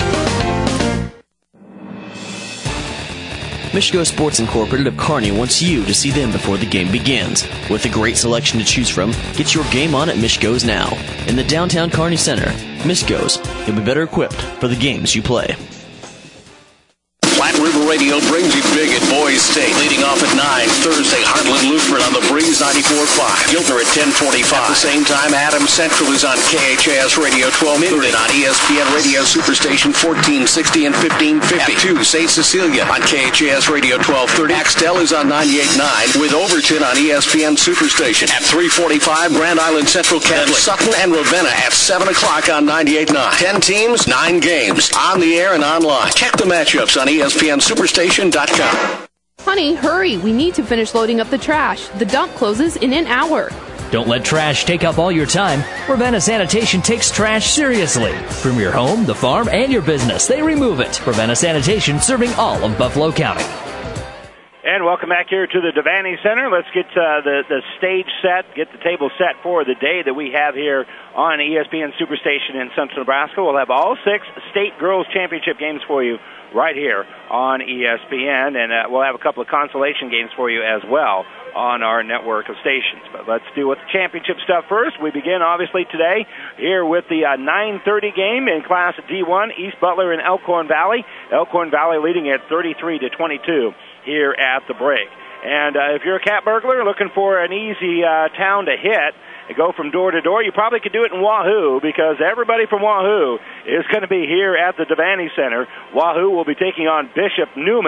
Michigo Sports Incorporated of Kearney wants you to see them before the game begins. With a great selection to choose from, get your game on at Michigo's now. In the downtown Kearney Center, Michigo's, you'll be better equipped for the games you play. Platte River Radio brings you big at Boys State. Leading off at nine, Thursday, Heartland Lutheran on the Breeze ninety-four point five. Giltner at ten forty-five. At the same time, Adams Central is on K H A S Radio twelve thirty. On E S P N Radio Superstation fourteen sixty and fifteen fifty. At two, Saint Cecilia on K H A S Radio twelve thirty. Axtell is on ninety-eight point nine with Overton on E S P N Superstation. At three forty-five, Grand Island Central Catholic. Sutton and Ravenna at seven o'clock on ninety-eight point nine. Ten teams, nine games. On the air and online. Check the matchups on E S P N Superstation dot com. Honey, hurry. We need to finish loading up the trash. The dump closes in an hour. Don't let trash take up all your time. Ravenna Sanitation takes trash seriously. From your home, the farm, and your business, they remove it. Ravenna Sanitation, serving all of Buffalo County. And welcome back here to the Devaney Center. Let's get uh, the, the stage set, get the table set for the day that we have here on E S P N Superstation in Central Nebraska. We'll have all six state girls championship games for you right here on E S P N, and uh, we'll have a couple of consolation games for you as well on our network of stations. But let's do with the championship stuff first. We begin, obviously, today here with the uh, nine thirty game in Class D one, East Butler and Elkhorn Valley. Elkhorn Valley leading at thirty-three to twenty-two here at the break. And uh, if you're a cat burglar looking for an easy uh, town to hit and go from door to door, you probably could do it in Wahoo, because everybody from Wahoo is going to be here at the Devaney Center. Wahoo will be taking on Bishop Newman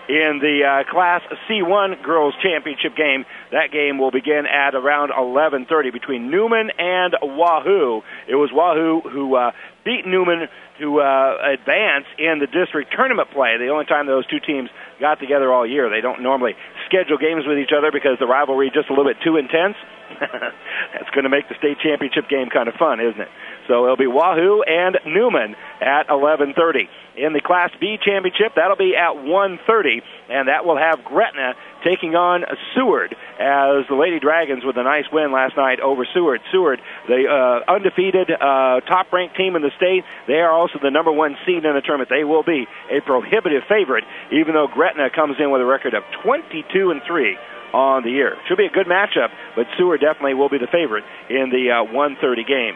in the uh, Class C one Girls Championship game. That game will begin at around eleven thirty between Newman and Wahoo. It was Wahoo who uh, beat Newman to uh, advance in the district tournament play. The only time those two teams got together all year. They don't normally schedule games with each other because the rivalry is just a little bit too intense. That's going to make the state championship game kind of fun, isn't it? So it'll be Wahoo and Newman at eleven thirty. In the Class B championship, that'll be at one thirty, and that will have Gretna taking on Seward as the Lady Dragons with a nice win last night over Seward. Seward, the uh, undefeated uh, top-ranked team in the state, they are also the number one seed in the tournament. They will be a prohibitive favorite, even though Gretna comes in with a record of twenty-two and three on the year. Should be a good matchup, but Seward definitely will be the favorite in the uh, one thirty game.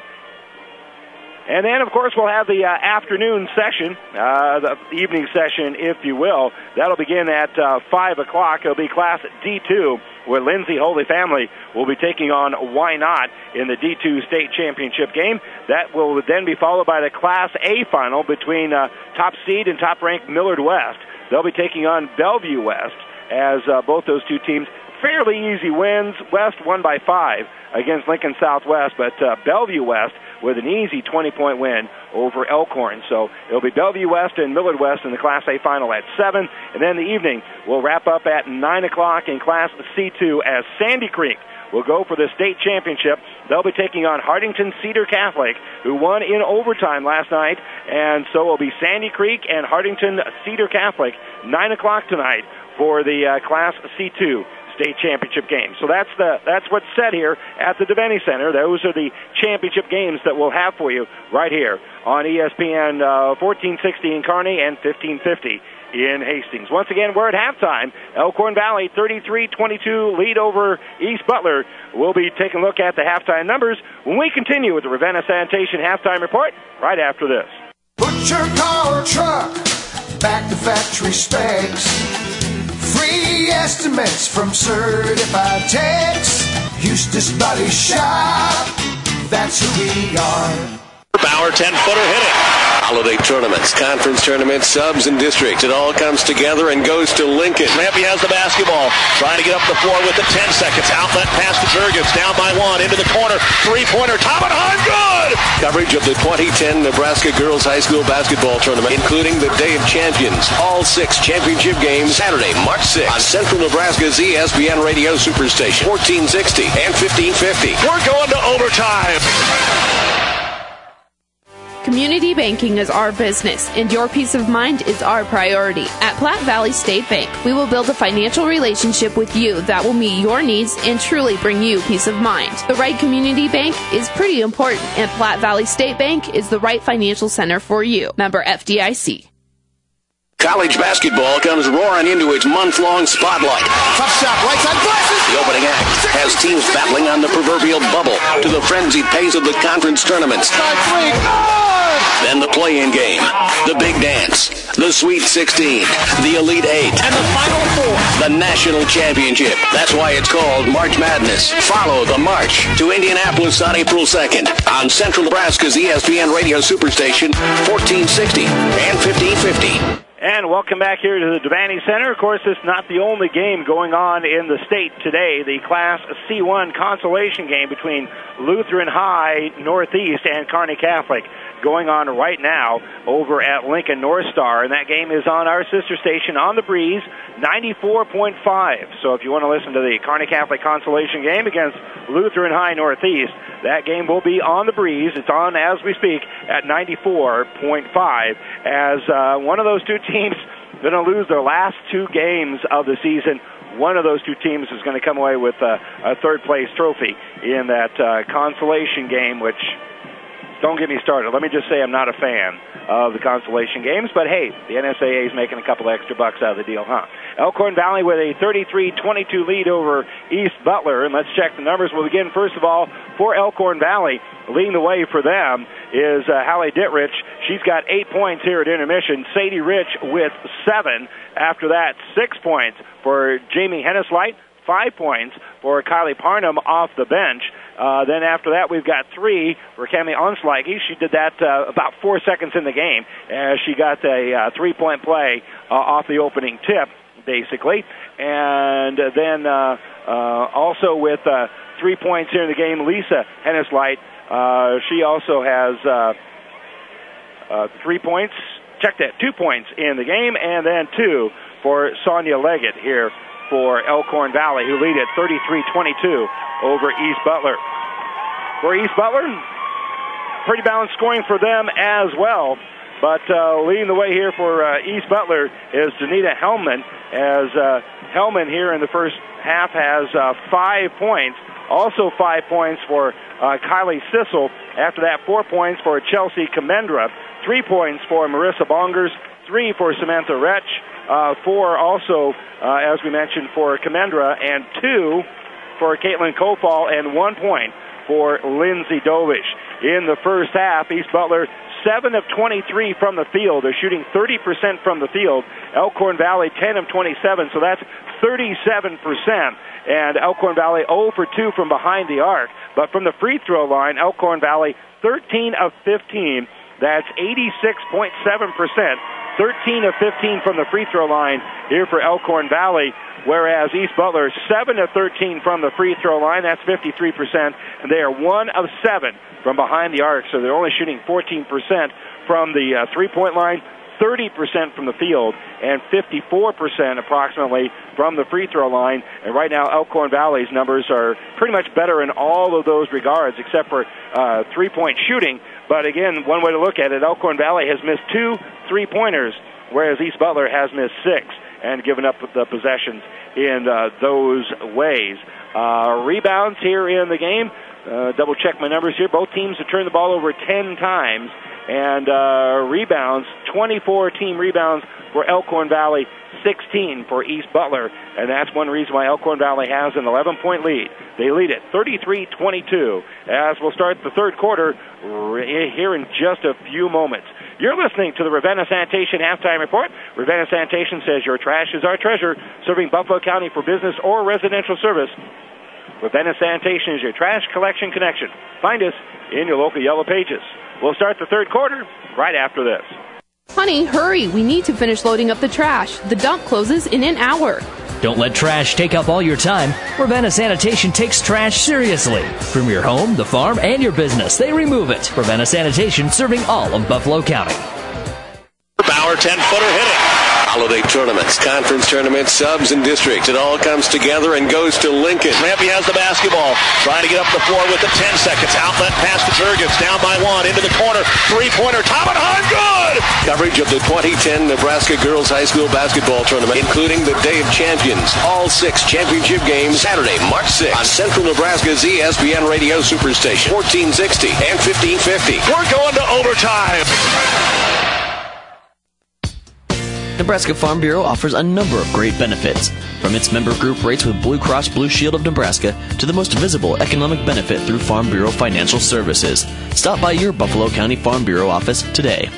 And then, of course, we'll have the uh, afternoon session, uh, the evening session, if you will. That'll begin at uh, five o'clock. It'll be Class D two, where Lindsay Holy Family will be taking on Why Not in the D two state championship game. That will then be followed by the Class A final between uh, top seed and top-ranked Millard West. They'll be taking on Bellevue West, as uh, both those two teams, fairly easy wins. West won by five against Lincoln Southwest, but uh, Bellevue West with an easy twenty-point win over Elkhorn. So it'll be Bellevue West and Millard West in the Class A final at seven, and then the evening will wrap up at nine o'clock in Class C two as Sandy Creek will go for the state championship. They'll be taking on Hartington Cedar Catholic, who won in overtime last night, and so it'll be Sandy Creek and Hartington Cedar Catholic, nine o'clock tonight for the uh, Class C two state championship game. So that's the that's what's set here at the Devaney Center. Those are the championship games that we'll have for you right here on E S P N uh, fourteen sixty in Kearney and fifteen fifty in Hastings. Once again, we're at halftime. Elkhorn Valley thirty-three twenty-two lead over East Butler. We'll be taking a look at the halftime numbers when we continue with the Ravenna Sanitation halftime report right after this. Put your car or truck back to factory specs. Free estimates from certified techs. Eustace Body Shop, that's who we are. Bauer, ten-footer, hit it. Holiday tournaments, conference tournaments, subs, and districts. It all comes together and goes to Lincoln. Rampy has the basketball, trying to get up the floor with the ten seconds. Outlet pass to Jurgens, down by one, into the corner. Three-pointer, top and on, good! Coverage of the twenty ten Nebraska Girls High School Basketball Tournament, including the Day of Champions. All six championship games, Saturday, March sixth, on Central Nebraska's E S P N Radio Superstation, fourteen sixty and fifteen fifty. We're going to overtime. Community banking is our business, and your peace of mind is our priority. At Platte Valley State Bank, we will build a financial relationship with you that will meet your needs and truly bring you peace of mind. The right community bank is pretty important, and Platte Valley State Bank is the right financial center for you. Member F D I C. College basketball comes roaring into its month-long spotlight. Tough shot, right side glasses. The opening act has teams battling on the proverbial bubble to the frenzied pace of the conference tournaments. Then the play-in game, the big dance, the Sweet sixteen, the Elite Eight, and the Final Four, the National Championship. That's why it's called March Madness. Follow the march to Indianapolis on April second on Central Nebraska's E S P N Radio Superstation, fourteen sixty and fifteen fifty. And welcome back here to the Devaney Center. Of course, it's not the only game going on in the state today. The Class C one consolation game between Lutheran High Northeast and Kearney Catholic going on right now over at Lincoln North Star, and that game is on our sister station on the Breeze, ninety-four point five. So if you want to listen to the Kearney Catholic consolation game against Lutheran High Northeast, that game will be on the Breeze. It's on as we speak at ninety-four point five, as uh, one of those two teams going to lose their last two games of the season. One of those two teams is going to come away with a, a third-place trophy in that uh, consolation game, which... Don't get me started. Let me just say I'm not a fan of the consolation games, but hey, the N S A A is making a couple extra bucks out of the deal, huh? Elkhorn Valley with a thirty-three twenty-two lead over East Butler, and let's check the numbers. We'll begin, first of all, for Elkhorn Valley. Leading the way for them is uh, Hallie Dittrich. She's got eight points here at intermission. Sadie Rich with seven. After that, six points for Jamie Hennisleit. Five points for Kylie Parnham off the bench. Uh, then after that, we've got three for Cami Onslage. She did that uh, about four seconds in the game as she got a uh, three-point play uh, off the opening tip. basically. And then uh, uh, also with uh, three points here in the game, Lisa Hennislight. Uh, she also has uh, uh, three points. Check that, two points in the game, and then two for Sonia Leggett here for Elkhorn Valley, who lead at thirty-three twenty-two over East Butler. For East Butler, pretty balanced scoring for them as well. But uh, leading the way here for uh, East Butler is Danita Hellman, as uh, Hellman here in the first half has uh, five points. Also five points for uh, Kylie Sissel. After that, four points for Chelsea Comendra. Three points for Marissa Bongers. Three for Samantha Retch. Uh, four also, uh, as we mentioned, for Comendra. And two for Caitlin Kofall. And one point for Lindsay Dovish. In the first half, East Butler seven of twenty-three from the field. They're shooting thirty percent from the field. Elkhorn Valley ten of twenty-seven, so that's thirty-seven percent. And Elkhorn Valley zero for two from behind the arc. But from the free throw line, Elkhorn Valley thirteen of fifteen. That's eighty-six point seven percent. thirteen of fifteen from the free throw line here for Elkhorn Valley. Whereas East Butler seven of thirteen from the free throw line. That's fifty-three percent. And they are one of seven from behind the arc. So they're only shooting fourteen percent from the uh, three-point line, thirty percent from the field, and fifty-four percent approximately from the free throw line. And right now, Elkhorn Valley's numbers are pretty much better in all of those regards, except for uh, three-point shooting. But again, one way to look at it, Elkhorn Valley has missed two three-pointers, whereas East Butler has missed six and given up the possessions in uh, those ways. Uh, rebounds here in the game. Uh, double check my numbers here. Both teams have turned the ball over ten times. And uh, rebounds, twenty-four team rebounds for Elkhorn Valley, sixteen for East Butler. And that's one reason why Elkhorn Valley has an eleven-point lead. They lead it thirty-three twenty-two as we'll start the third quarter here in just a few moments. You're listening to the Ravenna Sanitation Halftime Report. Ravenna Sanitation says your trash is our treasure, serving Buffalo County for business or residential service. Ravenna Sanitation is your trash collection connection. Find us in your local Yellow Pages. We'll start the third quarter right after this. Honey, hurry. We need to finish loading up the trash. The dump closes in an hour. Don't let trash take up all your time. Ravenna Sanitation takes trash seriously. From your home, the farm, and your business, they remove it. Ravenna Sanitation, serving all of Buffalo County. Bauer ten-footer hit it. Holiday tournaments, conference tournaments, subs, and districts. It all comes together and goes to Lincoln. Rampy has the basketball, trying to get up the floor with the ten seconds. Outlet pass to Jurgens, down by one, into the corner. Three-pointer, top and high, good! Coverage of the twenty ten Nebraska Girls High School Basketball Tournament, including the Day of Champions. All six championship games, Saturday, March sixth, on Central Nebraska's E S P N Radio Superstation, fourteen sixty and fifteen fifty. We're going to overtime. Nebraska Farm Bureau offers a number of great benefits, from its member group rates with Blue Cross Blue Shield of Nebraska to the most visible economic benefit through Farm Bureau Financial Services. Stop by your Buffalo County Farm Bureau office today.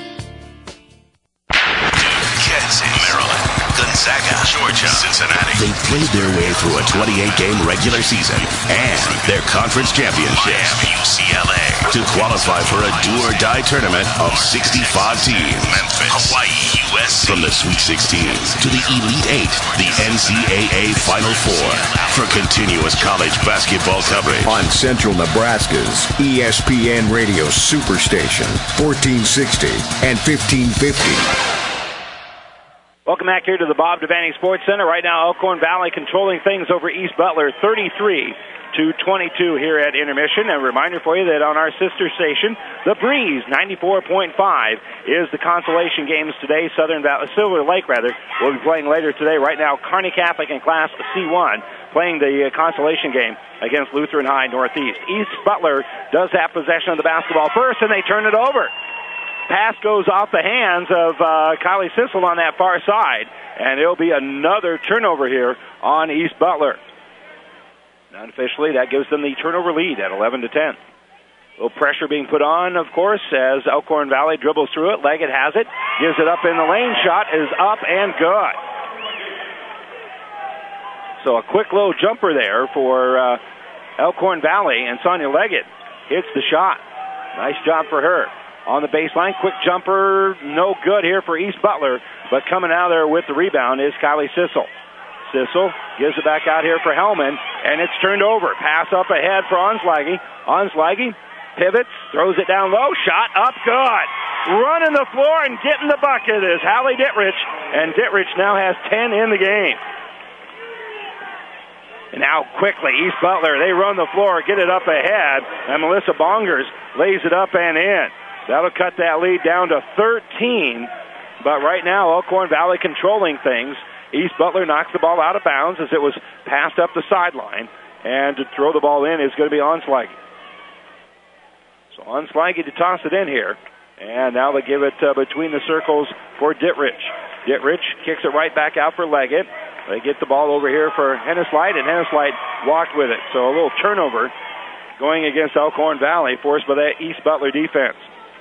Kansas, Maryland, Gonzaga, Georgia, Cincinnati. They played their way through a twenty-eight game regular season and their conference championship. Miami, U C L A. To qualify for a do-or-die tournament of sixty-five teams. Memphis, Hawaii, U S C. From the Sweet sixteen to the Elite Eight, the N C double A Final Four. For continuous college basketball coverage on Central Nebraska's E S P N Radio Superstation, fourteen sixty and fifteen fifty. Welcome back here to the Bob Devaney Sports Center. Right now, Elkhorn Valley controlling things over East Butler, thirty-three to twenty-two here at intermission. And a reminder for you that on our sister station, The Breeze ninety-four point five is the consolation games today. Southern Valley, Silver Lake, rather, will be playing later today. Right now, Kearney Catholic in Class C one playing the uh, consolation game against Lutheran High Northeast. East Butler does have possession of the basketball first, and they turn it over. Pass goes off the hands of uh, Kylie Sissel on that far side, and it'll be another turnover here on East Butler. Unofficially, that gives them the turnover lead at eleven to ten. A little pressure being put on, of course, as Elkhorn Valley dribbles through it. Leggett has it, gives it up in the lane. Shot is up and good. So a quick little jumper there for uh, Elkhorn Valley, and Sonia Leggett hits the shot. Nice job for her. on the baseline. Quick jumper, no good here for East Butler. But coming out there with the rebound is Kylie Sissel. Sissel gives it back out here for Hellman, and it's turned over. Pass up ahead for Onslaggy. Onslaggy pivots, throws it down low, shot up, good. Running the floor and getting the bucket is Hallie Dittrich, and Dittrich now has ten in the game. And now quickly, East Butler, they run the floor, get it up ahead, and Melissa Bongers lays it up and in. That'll cut that lead down to thirteen, but right now Elkhorn Valley controlling things. East Butler knocks the ball out of bounds as it was passed up the sideline, and to throw the ball in is going to be Onslaggy. So Onslaggy to toss it in here, and now they give it uh, between the circles for Dittrich. Dittrich kicks it right back out for Leggett. They get the ball over here for Hennislight, and Hennislight walked with it. So a little turnover going against Elkhorn Valley, forced by that East Butler defense.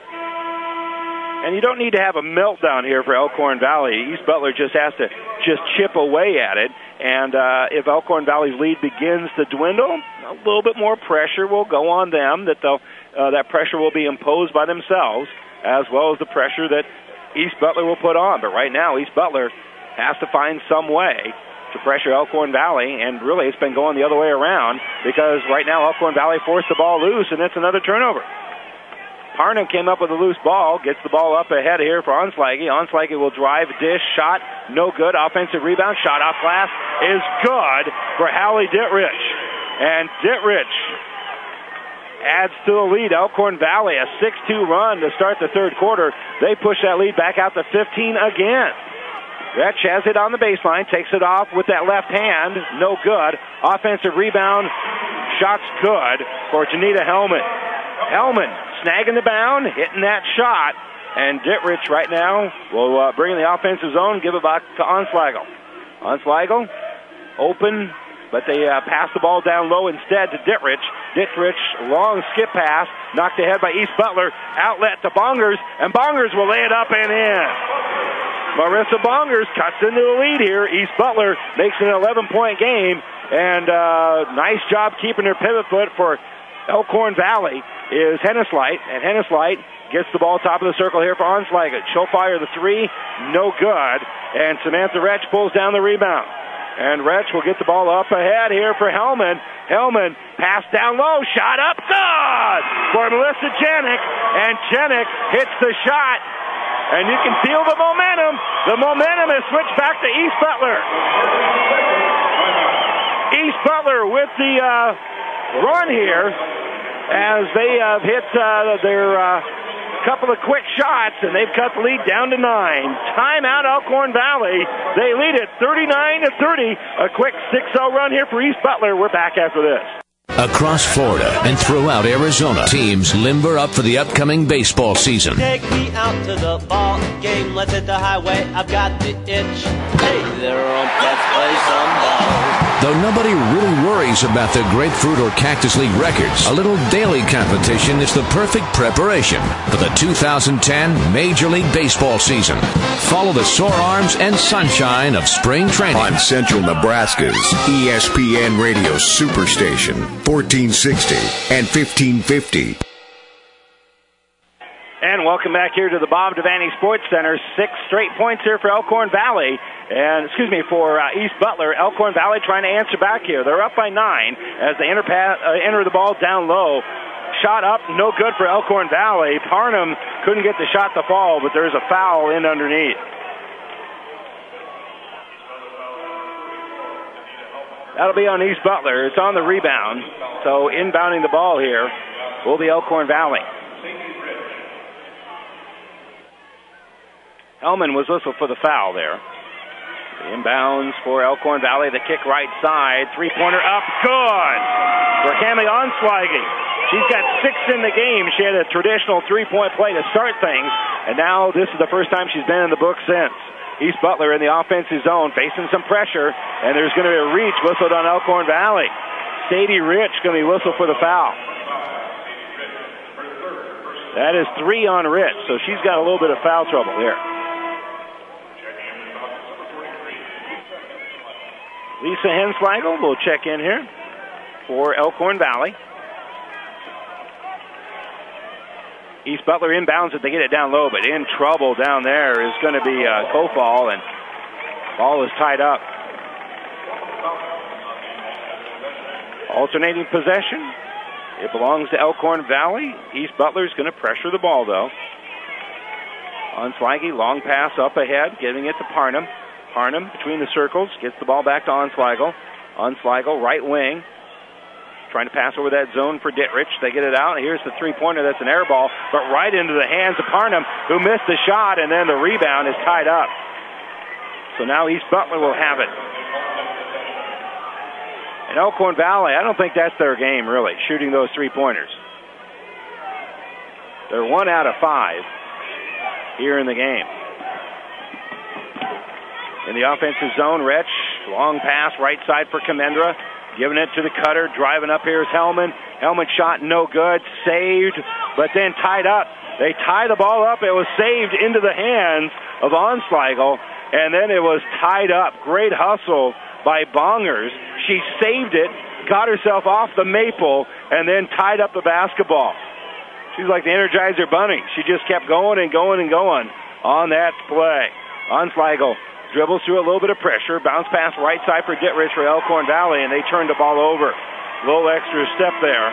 And you don't need to have a meltdown here for Elkhorn Valley. East Butler just has to just chip away at it. And uh, if Elkhorn Valley's lead begins to dwindle, a little bit more pressure will go on them. That they'll, uh, that pressure will be imposed by themselves, as well as the pressure that East Butler will put on. But right now, East Butler has to find some way to pressure Elkhorn Valley, and really it's been going the other way around because right now Elkhorn Valley forced the ball loose, and it's another turnover. Parnham came up with a loose ball, gets the ball up ahead here for Onslaggy. Onslaggy will drive, dish, shot, no good. Offensive rebound, shot off glass is good for Hallie Dittrich. And Dittrich adds to the lead. Elkhorn Valley, a six two run to start the third quarter. They push that lead back out to fifteen again. Retch has it on the baseline, takes it off with that left hand, no good. Offensive rebound, shot's good for Janita Hellman. Hellman snagging the bound, hitting that shot, and Dittrich right now will uh, bring in the offensive zone, give it back to Onslago. Onslago, open, but they uh, pass the ball down low instead to Dittrich. Dittrich, long skip pass, knocked ahead by East Butler, outlet to Bongers, and Bongers will lay it up and in. Marissa Bongers cuts into the lead here. East Butler makes an eleven-point game, and uh, nice job keeping her pivot foot for Elkhorn Valley is Hennislight, and Hennislight gets the ball top of the circle here for Onslaggy. She'll fire the three, no good, and Samantha Retch pulls down the rebound. And Retch will get the ball up ahead here for Hellman. Hellman, pass down low, shot up, good for Melissa Janik, and Janik hits the shot, and you can feel the momentum. The momentum is switched back to East Butler. East Butler with the uh, run here, as they have hit uh, their uh, couple of quick shots, and they've cut the lead down to nine. Timeout, Elkhorn Valley. They lead it thirty-nine to thirty. A quick six oh run here for East Butler. We're back after this. Across Florida and throughout Arizona, teams limber up for the upcoming baseball season. Take me out to the ball game. Let's hit the highway. I've got the itch. Hey there, ump, let's play some ball. Though nobody really worries about their Grapefruit or Cactus League records, a little daily competition is the perfect preparation for the two thousand ten Major League Baseball season. Follow the sore arms and sunshine of spring training on Central Nebraska's E S P N Radio Superstation, fourteen sixty and fifteen fifty. And welcome back here to the Bob Devaney Sports Center. Six straight points here for Elkhorn Valley. And, excuse me, for uh, East Butler. Elkhorn Valley trying to answer back here. They're up by nine as they enter, pass, uh, enter the ball down low. Shot up, no good for Elkhorn Valley. Parnham couldn't get the shot to fall, but there's a foul in underneath. That'll be on East Butler. It's on the rebound. So inbounding the ball here will be Elkhorn Valley. Hellman was whistled for the foul there. The inbounds for Elkhorn Valley. The kick right side. Three-pointer up. Good for Cami Onslaggy. She's got six in the game. She had a traditional three-point play to start things, and now this is the first time she's been in the book since. East Butler in the offensive zone, facing some pressure, and there's going to be a reach whistled on Elkhorn Valley. Sadie Rich going to be whistled for the foul. That is three on Rich, so she's got a little bit of foul trouble here. Lisa Henslagel will check in here for Elkhorn Valley. East Butler inbounds it. They get it down low, but in trouble down there is going to be uh, Kofal, and ball is tied up. Alternating possession. It belongs to Elkhorn Valley. East Butler's going to pressure the ball, though. Onsliggy, long pass up ahead, giving it to Parnham. Parnham between the circles, gets the ball back to Onsligel. Onsligel, right wing, trying to pass over that zone for Dittrich. They get it out. Here's the three-pointer. That's an air ball, but right into the hands of Parnham, who missed the shot, and then the rebound is tied up. So now East Butler will have it. And Elkhorn Valley, I don't think that's their game, really, shooting those three-pointers. They're one out of five here in the game. In the offensive zone, Retch, long pass, right side for Kamendra. Giving it to the cutter, driving up here is Hellman. Hellman shot no good, saved, but then tied up. They tie the ball up. It was saved into the hands of Onsligel, and then it was tied up. Great hustle by Bongers. She saved it, got herself off the maple, and then tied up the basketball. She's like the Energizer Bunny. She just kept going and going and going on that play. Onsligel dribbles through a little bit of pressure, bounce pass right side for Dittrich for Elkhorn Valley, and they turn the ball over. A little extra step there.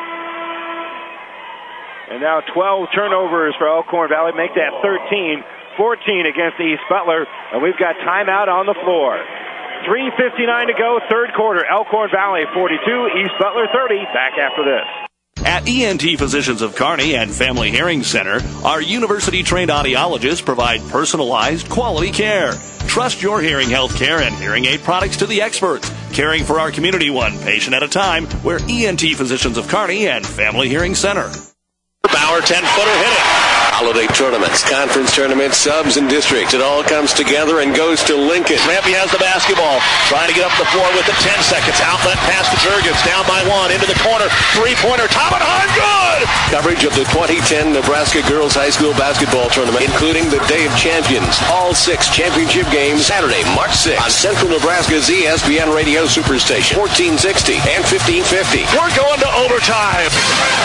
And now twelve turnovers for Elkhorn Valley, make that thirteen, fourteen against East Butler, and we've got timeout on the floor. three fifty-nine to go, third quarter. Elkhorn Valley forty-two, East Butler thirty. Back after this. At E N T Physicians of Kearney and Family Hearing Center, our university-trained audiologists provide personalized, quality care. Trust your hearing health care and hearing aid products to the experts, caring for our community one patient at a time. We're E N T Physicians of Kearney and Family Hearing Center. Bauer ten-footer hit it. Holiday tournaments, conference tournaments, subs, and districts. It all comes together and goes to Lincoln. Rampy has the basketball, trying to get up the floor with the ten seconds. Outlet pass to Jurgens, down by one, into the corner. Three-pointer, top and high, good! Coverage of the twenty ten Nebraska Girls High School Basketball Tournament, including the Day of Champions. All six championship games, Saturday, March sixth, on Central Nebraska's E S P N Radio Superstation, fourteen sixty and fifteen fifty. We're going to overtime.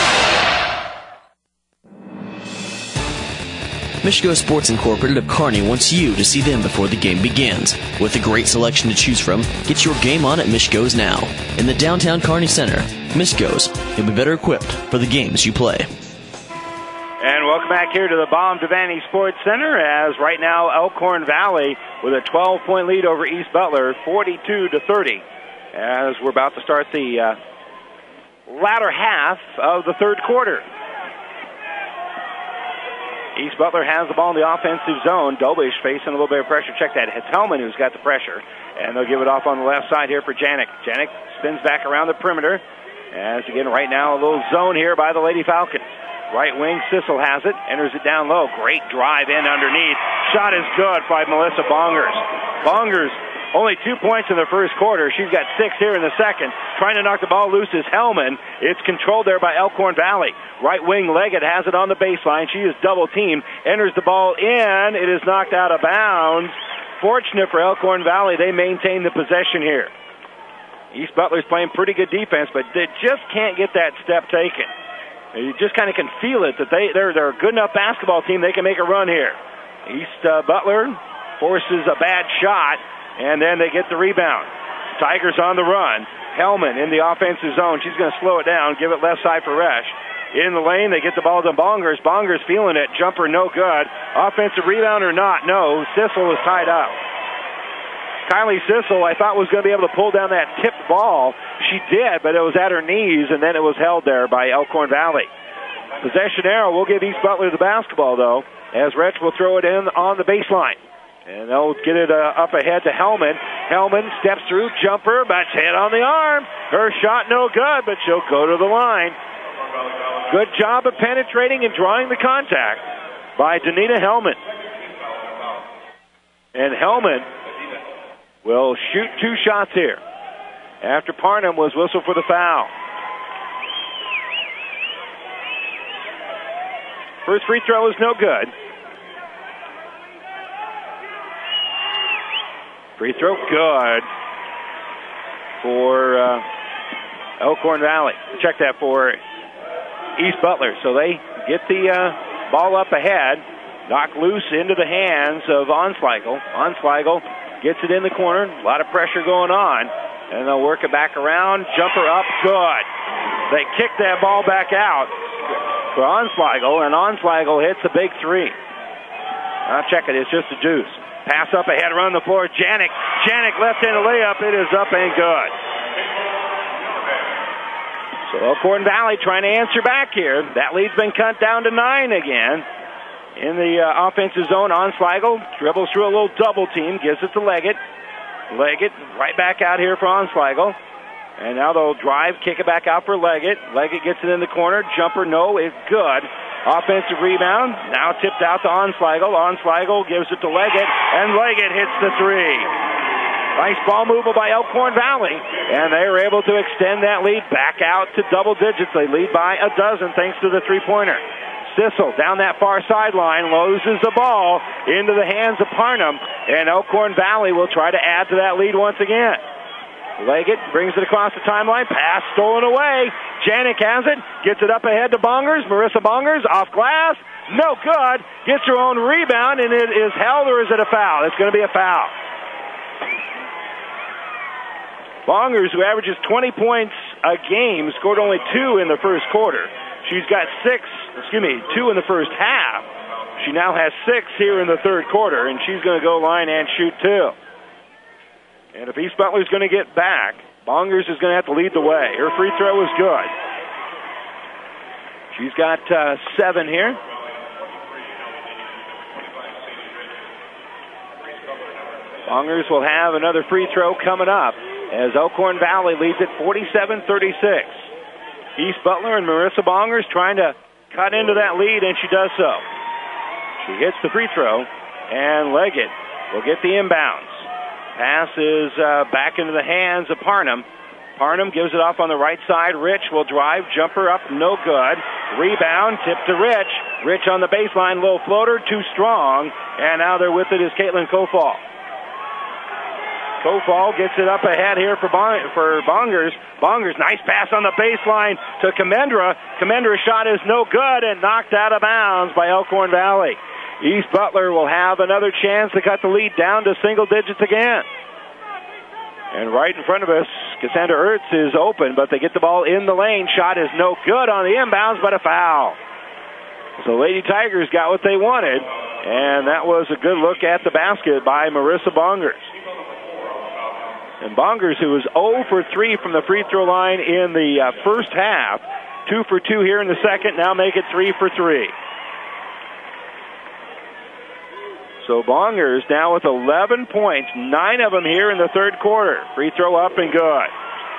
Michigo Sports Incorporated of Kearney wants you to see them before the game begins. With a great selection to choose from, get your game on at Michigo's now. In the downtown Kearney Center, Michigo's, you'll be better equipped for the games you play. And welcome back here to the Baum Devaney Sports Center, as right now Elkhorn Valley with a twelve-point lead over East Butler, forty-two to thirty, as we're about to start the uh, latter half of the third quarter. East Butler has the ball in the offensive zone. Dobish facing a little bit of pressure. Check that. It's Hellman who's got the pressure. And they'll give it off on the left side here for Janik. Janik spins back around the perimeter. As again, right now, a little zone here by the Lady Falcons. Right wing, Sissel has it. Enters it down low. Great drive in underneath. Shot is good by Melissa Bongers. Bongers, only two points in the first quarter. She's got six here in the second. Trying to knock the ball loose is Hellman. It's controlled there by Elkhorn Valley. Right wing, Leggett has it on the baseline. She is double teamed. Enters the ball in. It is knocked out of bounds. Fortunate for Elkhorn Valley, they maintain the possession here. East Butler's playing pretty good defense, but they just can't get that step taken. You just kind of can feel it that they, they're, they're a good enough basketball team. They can make a run here. East uh, Butler forces a bad shot, and then they get the rebound. Tigers on the run. Hellman in the offensive zone. She's going to slow it down, give it left side for Resch. In the lane, they get the ball to Bongers. Bongers feeling it. Jumper no good. Offensive rebound or not? No. Sissel is tied up. Kylie Sissel, I thought, was going to be able to pull down that tipped ball. She did, but it was at her knees, and then it was held there by Elkhorn Valley. Possession arrow will give East Butler the basketball, though, as Retch will throw it in on the baseline. And they'll get it uh, up ahead to Hellman. Hellman steps through, jumper, but hit on the arm. Her shot no good, but she'll go to the line. Good job of penetrating and drawing the contact by Danita Hellman. And Hellman will shoot two shots here after Parnham was whistled for the foul. First free throw is no good. Free throw good for uh, Elkhorn Valley. Check that for East Butler. So they get the uh, ball up ahead. Knocked loose into the hands of Onsweigel. Onsweigel gets it in the corner. A lot of pressure going on. And they'll work it back around. Jumper up. Good. They kick that ball back out for Onsweigel, and Onsweigel hits a big three. I'll check it. It's just a deuce. Pass up ahead, run the floor. Janik. Janik left-handed layup. It is up and good. So Elkhorn Valley trying to answer back here. That lead's been cut down to nine again. In the uh, offensive zone, Onsweigel dribbles through a little double team, gives it to Leggett. Leggett right back out here for Onsweigel. And now they'll drive, kick it back out for Leggett. Leggett gets it in the corner. Jumper, no, is good. Offensive rebound. Now tipped out to Onsweigel. Onsweigel gives it to Leggett, and Leggett hits the three. Nice ball movement by Elkhorn Valley, and they were able to extend that lead back out to double digits. They lead by a dozen thanks to the three-pointer. Sissel down that far sideline loses the ball into the hands of Parnham, and Elkhorn Valley will try to add to that lead once again. Leggett brings it across the timeline. Pass stolen away. Janik has it. Gets it up ahead to Bongers. Marissa Bongers off glass. No good. Gets her own rebound, and it is held, or is it a foul? It's going to be a foul. Bongers, who averages twenty points a game, scored only two in the first quarter. She's got six, excuse me, two in the first half. She now has six here in the third quarter, and she's going to go line and shoot two. And if East Butler's going to get back, Bongers is going to have to lead the way. Her free throw was good. She's got uh, seven here. Bongers will have another free throw coming up as Elkhorn Valley leads at forty-seven thirty-six. East Butler and Marissa Bongers trying to cut into that lead, and she does so. She hits the free throw, and Leggett will get the inbounds. Pass is uh, back into the hands of Parnham. Parnham gives it off on the right side. Rich will drive. Jumper up, no good. Rebound, tip to Rich. Rich on the baseline, low floater, too strong. And now there with it is Caitlin Kofall. Kofall gets it up ahead here for, bon- for Bongers. Bongers, nice pass on the baseline to Comendra. Comendra's shot is no good and knocked out of bounds by Elkhorn Valley. East Butler will have another chance to cut the lead down to single digits again. And right in front of us, Cassandra Ertz is open, but they get the ball in the lane. Shot is no good on the inbounds, but a foul. So Lady Tigers got what they wanted, and that was a good look at the basket by Marissa Bongers. And Bongers, who was zero for three from the free throw line in the uh, first half, two for two here in the second, now make it three for three. So Bongers now with eleven points, nine of them here in the third quarter. Free throw up and good.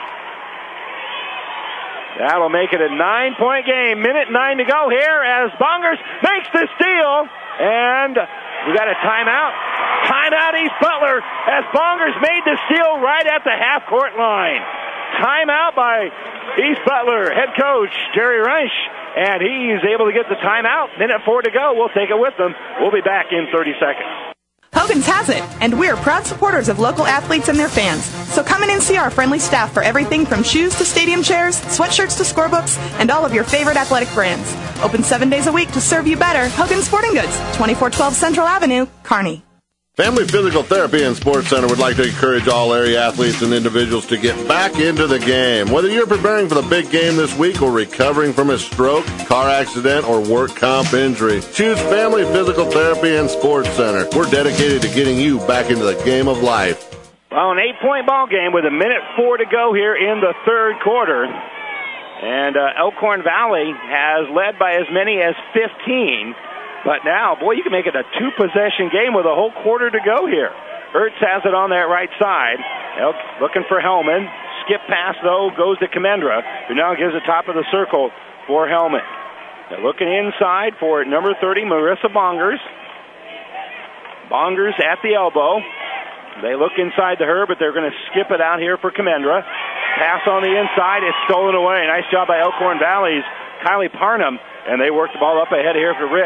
That'll make it a nine-point game. Minute nine to go here as Bongers makes the steal. And we got a timeout. Timeout East Butler as Bongers made the steal right at the half-court line. Timeout by East Butler head coach Jerry Reich. And he's able to get the timeout. Minute four to go. We'll take it with them. We'll be back in thirty seconds. Hogan's has it, and we're proud supporters of local athletes and their fans. So come in and see our friendly staff for everything from shoes to stadium chairs, sweatshirts to scorebooks, and all of your favorite athletic brands. Open seven days a week to serve you better. Hogan's Sporting Goods, twenty-four twelve Central Avenue, Kearney. Family Physical Therapy and Sports Center would like to encourage all area athletes and individuals to get back into the game. Whether you're preparing for the big game this week or recovering from a stroke, car accident, or work comp injury, choose Family Physical Therapy and Sports Center. We're dedicated to getting you back into the game of life. Well, an eight-point ball game with a minute four to go here in the third quarter. And uh, Elkhorn Valley has led by as many as fifteen. But now, boy, you can make it a two-possession game with a whole quarter to go here. Ertz has it on that right side. Elk looking for Hellman. Skip pass, though, goes to Comendra, who now gives the top of the circle for Hellman. They're looking inside for number thirty, Marissa Bongers. Bongers at the elbow. They look inside to her, but they're going to skip it out here for Comendra. Pass on the inside. It's stolen away. Nice job by Elkhorn Valley's Kylie Parnham. And they work the ball up ahead here for Rich.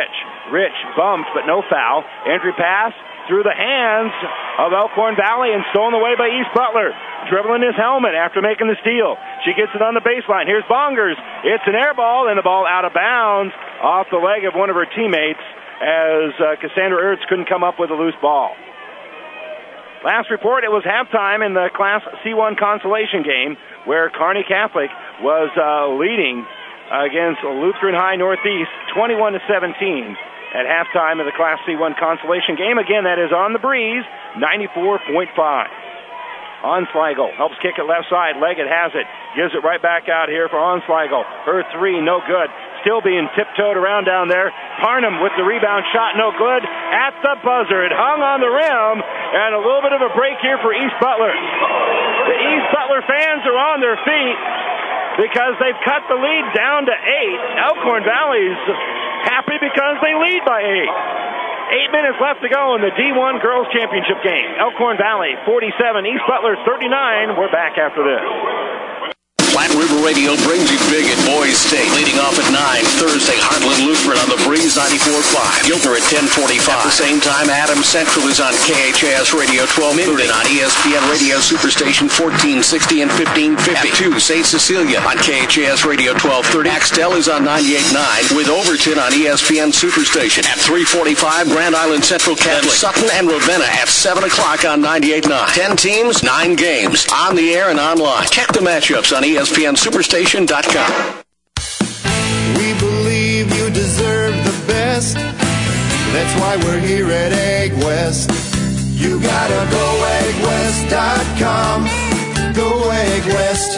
Rich bumped, but no foul. Entry pass through the hands of Elkhorn Valley and stolen away by East Butler. Dribbling his helmet after making the steal. She gets it on the baseline. Here's Bongers. It's an air ball, and the ball out of bounds off the leg of one of her teammates as uh, Cassandra Ertz couldn't come up with a loose ball. Last report, it was halftime in the Class C one consolation game where Kearney Catholic was uh, leading against Lutheran High Northeast twenty-one to seventeen at halftime of the Class C one consolation game. Again, that is on the breeze, ninety-four point five. Onsliegel helps kick it left side. Leggett has it. Gives it right back out here for Onsliegel. Her three, no good. Still being tiptoed around down there. Parnham with the rebound shot, no good. At the buzzer. It hung on the rim. And a little bit of a break here for East Butler. The East Butler fans are on their feet because they've cut the lead down to eight. Elkhorn Valley's happy because they lead by eight. Eight minutes left to go in the D one Girls Championship game. Elkhorn Valley forty-seven, East Butler thirty-nine. We're back after this. Platte River Radio brings you big at Boys State. Leading off at nine, Thursday, Heartland Lutheran on the Breeze ninety-four point five. Giltner at ten forty-five. At the same time, Adams Central is on K H A S Radio twelve thirty. On E S P N Radio Superstation fourteen sixty and fifteen fifty. At two, Saint Cecilia on K H A S Radio twelve thirty. Axtell is on ninety-eight point nine with Overton on E S P N Superstation. At three forty-five, Grand Island Central Catholic. Sutton and Ravenna at seven o'clock on ninety-eight point nine. Ten teams, nine games. On the air and online. Check the matchups on E S P N Superstation dot com. We believe you deserve the best. That's why we're here at Egg West. You gotta go egg west dot com. Go Egg West.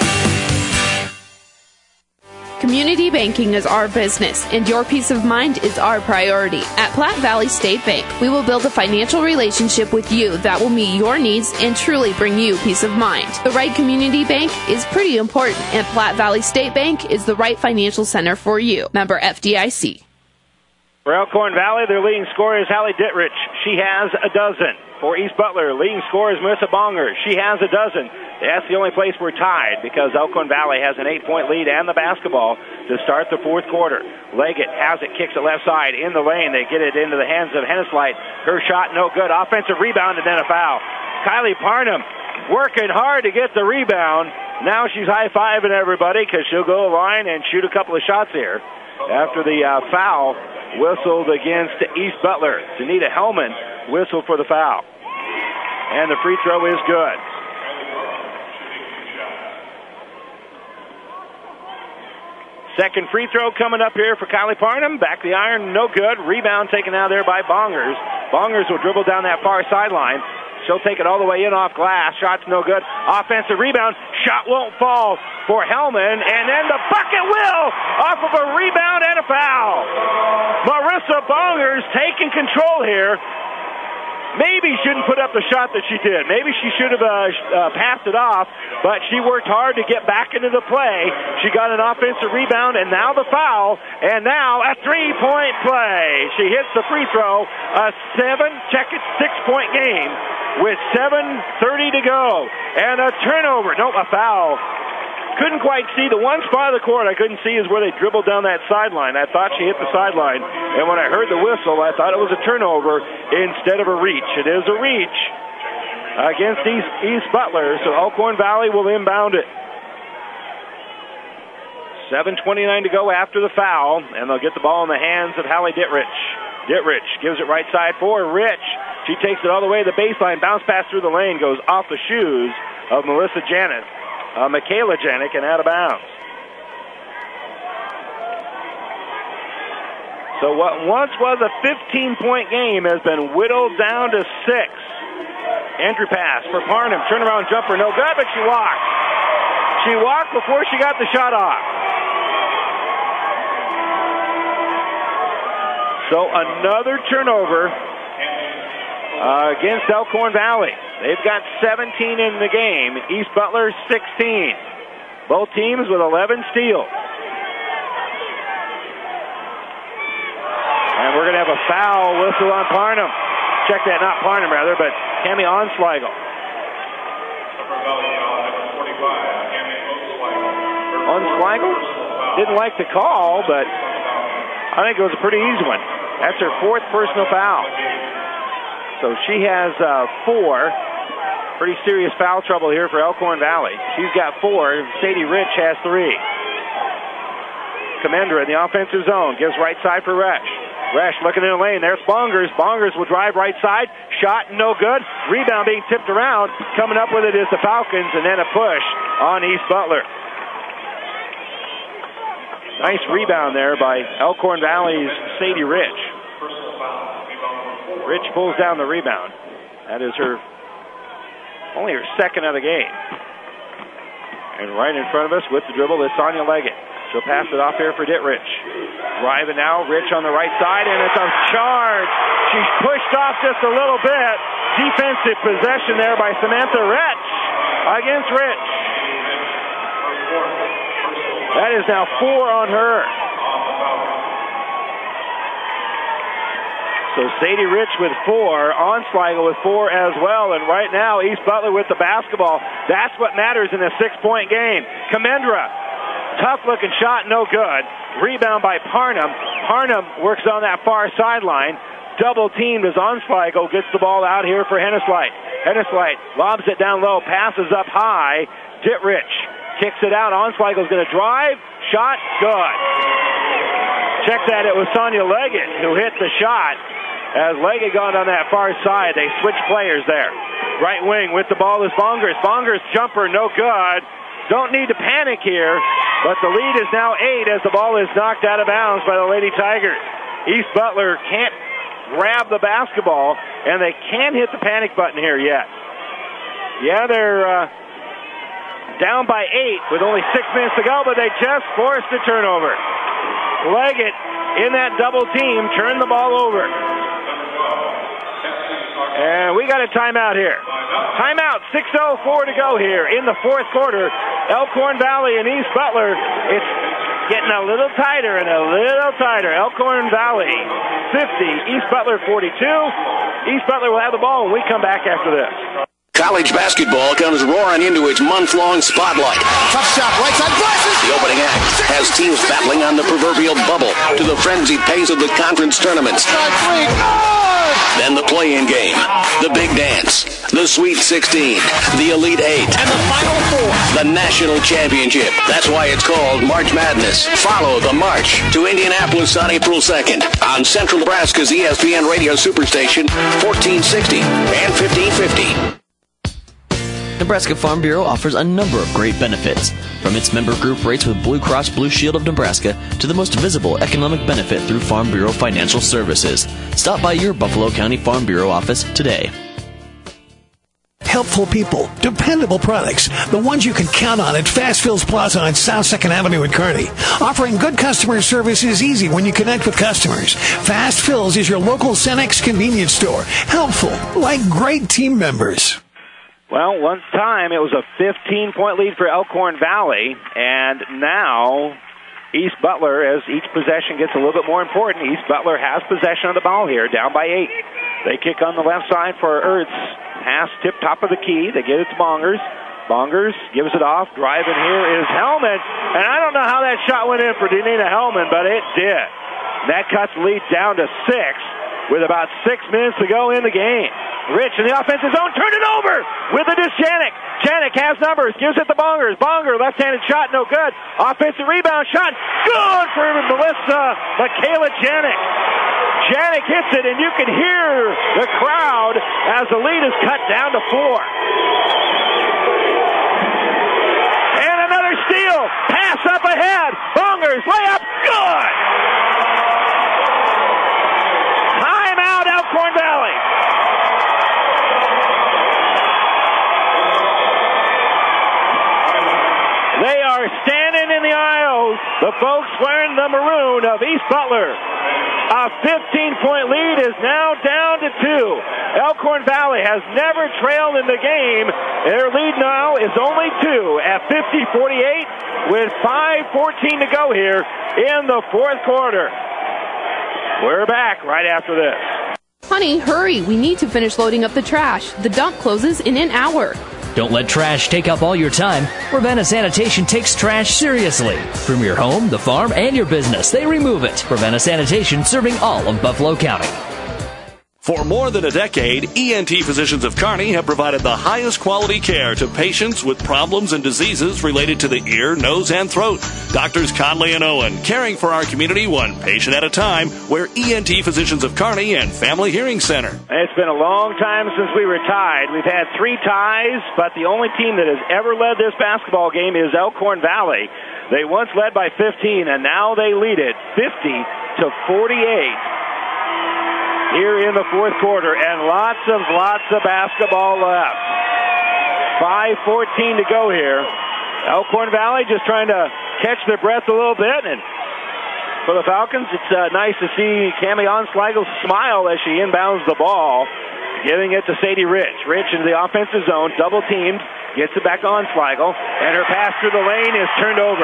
Community banking is our business, and your peace of mind is our priority. At Platte Valley State Bank, we will build a financial relationship with you that will meet your needs and truly bring you peace of mind. The right community bank is pretty important, and Platte Valley State Bank is the right financial center for you. Member F D I C. For Elkhorn Valley, their leading scorer is Hallie Dittrich. She has a dozen. For East Butler, leading scorer is Melissa Bonger. She has a dozen. That's the only place we're tied because Elkhorn Valley has an eight-point lead and the basketball to start the fourth quarter. Leggett has it, kicks it left side in the lane. They get it into the hands of Hennislight. Her shot no good. Offensive rebound and then a foul. Kylie Parnham working hard to get the rebound. Now she's high-fiving everybody because she'll go to the line and shoot a couple of shots here after the uh, foul whistled against East Butler. Danita Hellman whistled for the foul. And the free throw is good. Second free throw coming up here for Kylie Parnham. Back the iron, no good. Rebound taken out there by Bongers. Bongers will dribble down that far sideline. She'll take it all the way in off glass. Shot's no good. Offensive rebound. Shot won't fall for Hellman. And then the bucket will off of a rebound and a foul. Marissa Bongers taking control here. Maybe shouldn't put up the shot that she did. Maybe she should have uh, uh, passed it off, but she worked hard to get back into the play. She got an offensive rebound, and now the foul, and now a three-point play. She hits the free throw, a seven, check it, six-point game with seven thirty to go. And a turnover, nope, a foul. Couldn't quite see. The one spot of the court I couldn't see is where they dribbled down that sideline. I thought she hit the sideline. And when I heard the whistle, I thought it was a turnover instead of a reach. It is a reach against East, East Butler, so Elkhorn Valley will inbound it. seven twenty-nine to go after the foul, and they'll get the ball in the hands of Hallie Dittrich. Dittrich gives it right side for Rich. She takes it all the way to the baseline. Bounce pass through the lane goes off the shoes of Melissa Janet. Uh, Michaela Janik and out of bounds. So what once was a fifteen-point game has been whittled down to six. Entry pass for Parnham. Turnaround jumper, no good, but she walked. She walked before she got the shot off. So another turnover uh, against Elkhorn Valley. They've got seventeen in the game. East Butler, sixteen. Both teams with eleven steals. And we're going to have a foul whistle on Parnham. Check that, not Parnham, rather, but Tammy Onsliegel. Onsliegel didn't like the call, but I think it was a pretty easy one. That's her fourth personal foul. So she has uh, four. Pretty serious foul trouble here for Elkhorn Valley. She's got four. Sadie Rich has three. Comendra in the offensive zone. Gives right side for Resch. Resch looking in the lane. There's Bongers. Bongers will drive right side. Shot no good. Rebound being tipped around. Coming up with it is the Falcons, and then a push on East Butler. Nice rebound there by Elkhorn Valley's Sadie Rich. Rich pulls down the rebound. That is her only her second of the game. And right in front of us with the dribble is Sonia Leggett. She'll pass it off here for Dittrich. Driving now, Rich on the right side, and it's a charge. She's pushed off just a little bit. Defensive possession there by Samantha Rich against Rich. That is now four on her. So Sadie Rich with four, Onsliegel with four as well, and right now East Butler with the basketball. That's what matters in a six-point game. Comendra, tough-looking shot, no good. Rebound by Parnham. Parnham works on that far sideline. Double-teamed as Onsliegel gets the ball out here for Hennisleit. Hennisleit lobs it down low, passes up high. Dittrich kicks it out. Onsliegel's going to drive. Shot, good. Check that, it was Sonia Leggett who hit the shot. As Leggett gone on that far side, they switch players there. Right wing with the ball is Bongers. Bongers jumper, no good. Don't need to panic here, but the lead is now eight as the ball is knocked out of bounds by the Lady Tigers. East Butler can't grab the basketball, and they can't hit the panic button here yet. Yeah, they're uh, down by eight with only six minutes to go, but they just forced a turnover. Leggett in that double team turned the ball over. And we got a timeout here. Timeout, six oh four to go here in the fourth quarter. Elkhorn Valley and East Butler, it's getting a little tighter and a little tighter. Elkhorn Valley fifty, East Butler forty-two. East Butler will have the ball when we come back after this. College basketball comes roaring into its month-long spotlight. Tough shot, right side, flashes! The opening act has teams battling on the proverbial bubble to the frenzied pace of the conference tournaments. Then the play-in game, the big dance, the Sweet sixteen, the Elite Eight, and the Final Four, the National Championship. That's why it's called March Madness. Follow the march to Indianapolis on April second on Central Nebraska's E S P N Radio Superstation, fourteen sixty and fifteen fifty. Nebraska Farm Bureau offers a number of great benefits, from its member group rates with Blue Cross Blue Shield of Nebraska to the most visible economic benefit through Farm Bureau Financial Services. Stop by your Buffalo County Farm Bureau office today. Helpful people, dependable products, the ones you can count on at Fast Fills Plaza on South second Avenue in Kearney. Offering good customer service is easy when you connect with customers. Fast Fills is your local Cenex convenience store. Helpful, like great team members. Well, one time it was a fifteen-point lead for Elkhorn Valley, and now East Butler, as each possession gets a little bit more important, East Butler has possession of the ball here, down by eight. They kick on the left side for Ertz. Pass tip top of the key. They get it to Bongers. Bongers gives it off. Driving here is Hellman, and I don't know how that shot went in for Denina Hellman, but it did. That cuts the lead down to six with about six minutes to go in the game. Rich in the offensive zone, turned it over with it is Janik. Janik has numbers, gives it to Bongers. Bonger, left-handed shot, no good. Offensive rebound shot, good for Melissa Michaela Janik. Janik hits it, and you can hear the crowd as the lead is cut down to four. And another steal, pass up ahead. Bongers, layup, good. Timeout, Elkhorn Valley. They are standing in the aisles, the folks wearing the maroon of East Butler. A fifteen-point lead is now down to two. Elkhorn Valley has never trailed in the game. Their lead now is only two at fifty forty-eight with five fourteen to go here in the fourth quarter. We're back right after this. Honey, hurry. We need to finish loading up the trash. The dump closes in an hour. Don't let trash take up all your time. Ravenna Sanitation takes trash seriously. From your home, the farm, and your business, they remove it. Ravenna Sanitation, serving all of Buffalo County. For more than a decade, E N T Physicians of Kearney have provided the highest quality care to patients with problems and diseases related to the ear, nose, and throat. Doctors Conley and Owen, caring for our community one patient at a time. We're E N T Physicians of Kearney and Family Hearing Center. It's been a long time since we were tied. We've had three ties, but the only team that has ever led this basketball game is Elkhorn Valley. They once led by fifteen, and now they lead it fifty to forty-eight. Here in the fourth quarter, and lots of, lots of basketball left. five fourteen to go here. Elkhorn Valley just trying to catch their breath a little bit, and for the Falcons, it's uh, nice to see Cammie Onsliegel smile as she inbounds the ball, giving it to Sadie Rich. Rich into the offensive zone, double-teamed, gets it back on Sliegel, and her pass through the lane is turned over.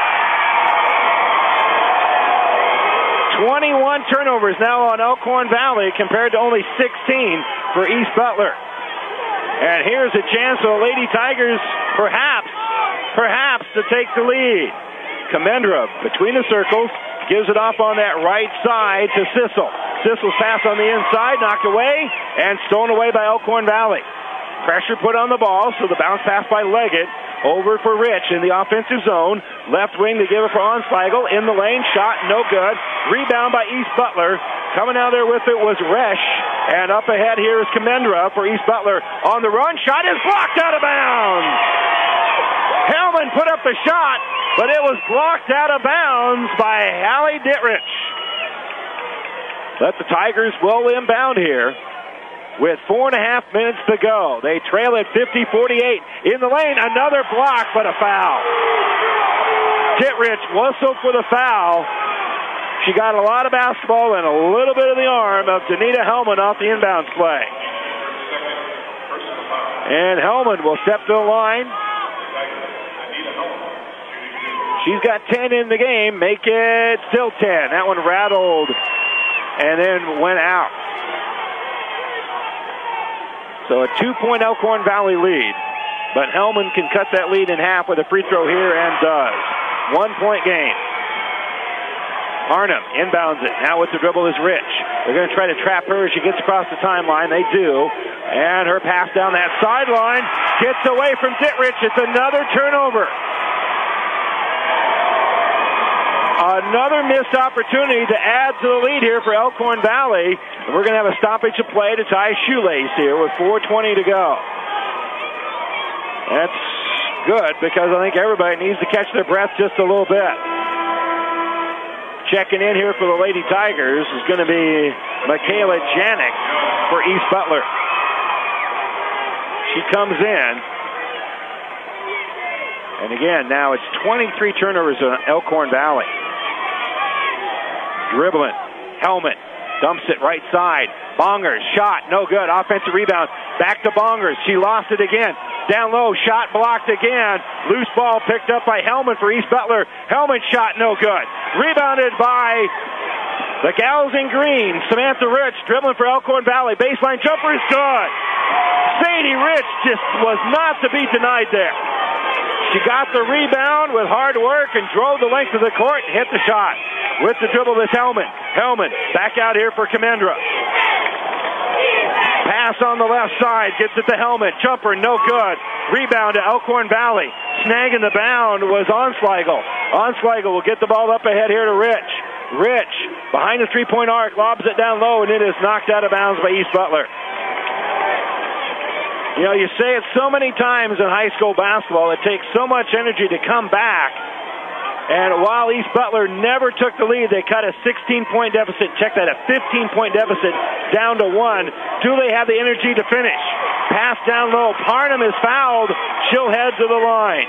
twenty-one turnovers now on Elkhorn Valley compared to only sixteen for East Butler. And here's a chance for the Lady Tigers, perhaps, perhaps to take the lead. Kamendra between the circles, gives it off on that right side to Sissel. Sissel's pass on the inside, knocked away, and stolen away by Elkhorn Valley. Pressure put on the ball, so the bounce pass by Leggett. Over for Rich in the offensive zone. Left wing to give it for Onsliegel. In the lane, shot, no good. Rebound by East Butler. Coming out there with it was Resch. And up ahead here is Kamendra for East Butler. On the run, shot is blocked out of bounds. Hellman put up the shot, but it was blocked out of bounds by Hallie Dittrich. Let the Tigers will inbound here with four and a half minutes to go. They trail at fifty forty-eight. In the lane, another block, but a foul. Dittrich whistled for the foul. She got a lot of basketball and a little bit of the arm of Danita Hellman off the inbounds play. And Hellman will step to the line. She's got ten in the game. Make it still ten. That one rattled and then went out. So a two-point Elkhorn Valley lead. But Hellman can cut that lead in half with a free throw here and does. One-point game. Arnhem inbounds it. Now with the dribble is Rich. They're going to try to trap her as she gets across the timeline. They do. And her pass down that sideline gets away from Dittrich. It's another turnover. Another missed opportunity to add to the lead here for Elkhorn Valley. And we're going to have a stoppage of play to tie shoelace here with four twenty to go. That's good because I think everybody needs to catch their breath just a little bit. Checking in here for the Lady Tigers is going to be Michaela Janik for East Butler. She comes in. And again, now it's twenty-three turnovers on Elkhorn Valley. Dribbling. Hellman dumps it right side. Bongers, shot, no good. Offensive rebound. Back to Bongers. She lost it again. Down low, shot blocked again. Loose ball picked up by Hellman for East Butler. Hellman shot, no good. Rebounded by the gals in green. Samantha Rich dribbling for Elkhorn Valley. Baseline jumper is good. Sadie Rich just was not to be denied there. She got the rebound with hard work and drove the length of the court and hit the shot. With the dribble is Hellman. Hellman back out here for Kamendra. Pass on the left side. Gets it to Hellman. Jumper, no good. Rebound to Elkhorn Valley. Snagging the bound was Onsliegel. Onsliegel will get the ball up ahead here to Rich. Rich, behind the three-point arc, lobs it down low, and it is knocked out of bounds by East Butler. You know, you say it so many times in high school basketball, it takes so much energy to come back. And while East Butler never took the lead, they cut a sixteen-point deficit. Check that, a fifteen-point deficit down to one. Do they have the energy to finish? Pass down low. Parnham is fouled. She'll head to the line.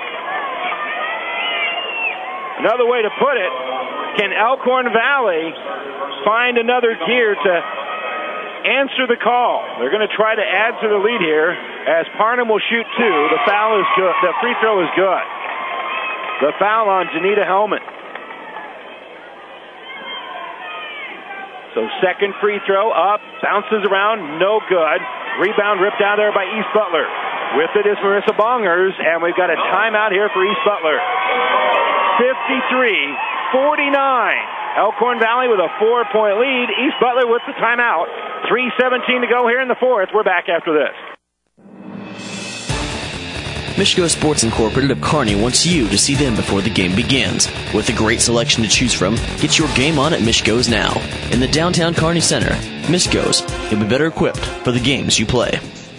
Another way to put it, can Elkhorn Valley find another gear to answer the call? They're going to try to add to the lead here as Parnham will shoot two. The foul is good. The free throw is good. The foul on Danita Hellman. So second free throw up, bounces around, no good. Rebound ripped out there by East Butler. With it is Marissa Bongers, and we've got a timeout here for East Butler. fifty-three forty-nine. Elkhorn Valley with a four-point lead. East Butler with the timeout. three seventeen to go here in the fourth. We're back after this. Michigo Sports Incorporated of Kearney wants you to see them before the game begins. With a great selection to choose from, get your game on at Michigo's now. In the downtown Kearney Center, Michigo's, you'll be better equipped for the games you play.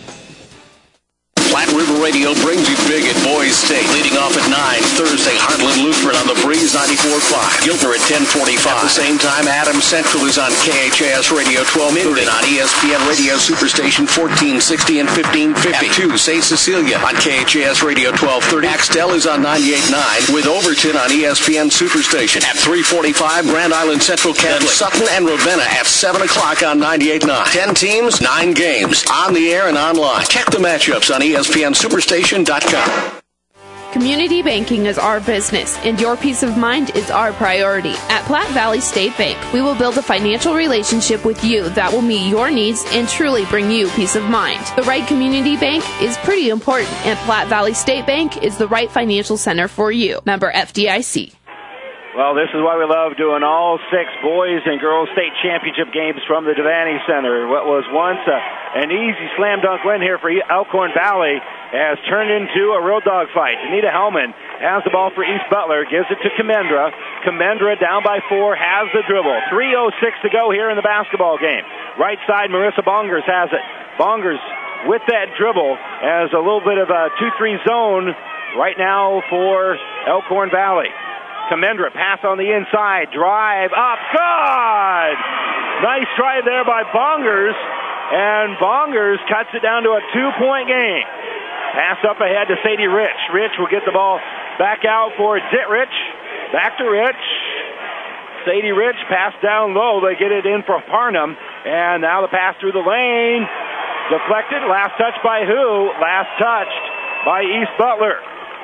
Flat River Radio brings you big at Boys State. Leading off at nine, Thursday, Heartland Lutheran on the Breeze ninety-four point five. Gilder at ten forty-five. At the same time, Adams Central is on K H A S Radio twelve thirty. And on E S P N Radio Superstation fourteen sixty and fifteen fifty. At two, Saint Cecilia on K H A S Radio twelve thirty. Axtell is on ninety-eight point nine with Overton on E S P N Superstation. At three forty-five, Grand Island Central Catholic. Sutton and Ravenna at seven o'clock on ninety-eight point nine. Ten teams, nine games. On the air and online. Check the matchups on E S P N Superstation dot com. Community banking is our business, and your peace of mind is our priority. At Platte Valley State Bank, we will build a financial relationship with you that will meet your needs and truly bring you peace of mind. The right community bank is pretty important, and Platte Valley State Bank is the right financial center for you. Member F D I C. Well, this is why we love doing all six boys and girls state championship games from the Devaney Center. What was once a, an easy slam dunk win here for Elkhorn Valley has turned into a real dogfight. Anita Hellman has the ball for East Butler, gives it to Commendra. Commendra down by four, has the dribble. three oh six to go here in the basketball game. Right side, Marissa Bongers has it. Bongers with that dribble has a little bit of a two three zone right now for Elkhorn Valley. Commendra pass on the inside, drive up, good! Nice drive there by Bongers, and Bongers cuts it down to a two-point game. Pass up ahead to Sadie Rich. Rich will get the ball back out for Dittrich. Back to Rich. Sadie Rich pass down low. They get it in for Parnham, and now the pass through the lane. Deflected, last touch by who? Last touched by East Butler.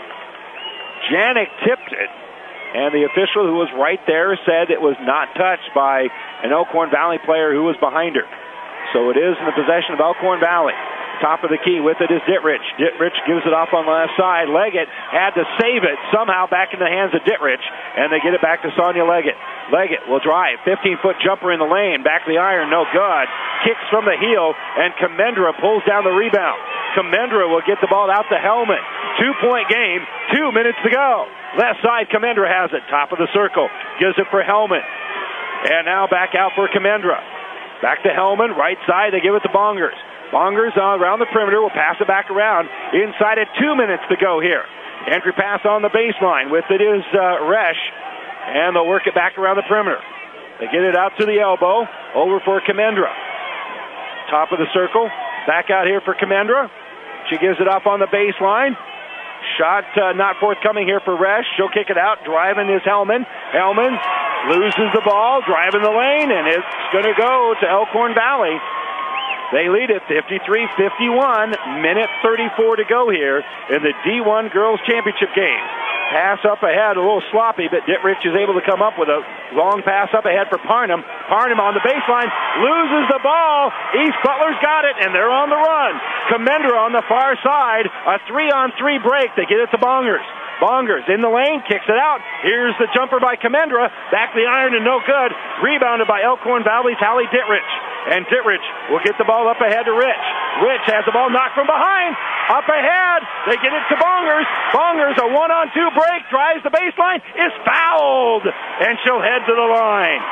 Janik tipped it. And the official who was right there said it was not touched by an Elkhorn Valley player who was behind her. So it is in the possession of Elkhorn Valley. Top of the key with it is Dittrich. Dittrich gives it off on the left side. Leggett had to save it somehow back in the hands of Dittrich, and they get it back to Sonia Leggett. Leggett will drive. fifteen-foot jumper in the lane. Back to the iron. No good. Kicks from the heel, and Commendra pulls down the rebound. Commendra will get the ball out to Hellman. Two-point game. Two minutes to go. Left side, Commendra has it. Top of the circle. Gives it for Hellman. And now back out for Commendra. Back to Hellman. Right side, they give it to Bongers. Bongers uh, around the perimeter will pass it back around. Inside at two minutes to go here. Entry pass on the baseline. With it is uh, Resch. And they'll work it back around the perimeter. They get it out to the elbow. Over for Commendra. Top of the circle. Back out here for Commendra. She gives it up on the baseline. Shot uh, not forthcoming here for Resch. She'll kick it out. Driving is Hellman. Hellman loses the ball. Driving the lane. And it's going to go to Elkhorn Valley. They lead it fifty-three fifty-one. Minute thirty-four to go here in the D one Girls Championship game. Pass up ahead, a little sloppy, but Dittrich is able to come up with a long pass up ahead for Parnham. Parnham on the baseline, loses the ball. East Butler's got it, and they're on the run. Commendra on the far side, a three-on-three break. They get it to Bongers. Bongers in the lane, kicks it out. Here's the jumper by Commendra. Back the iron and no good. Rebounded by Elkhorn Valley's Hallie Dittrich. And Dittrich will get the ball up ahead to Rich. Rich has the ball knocked from behind. Up ahead. They get it to Bongers. Bongers, a one-on-two break. Drives the baseline. Is fouled. And she'll head to the line.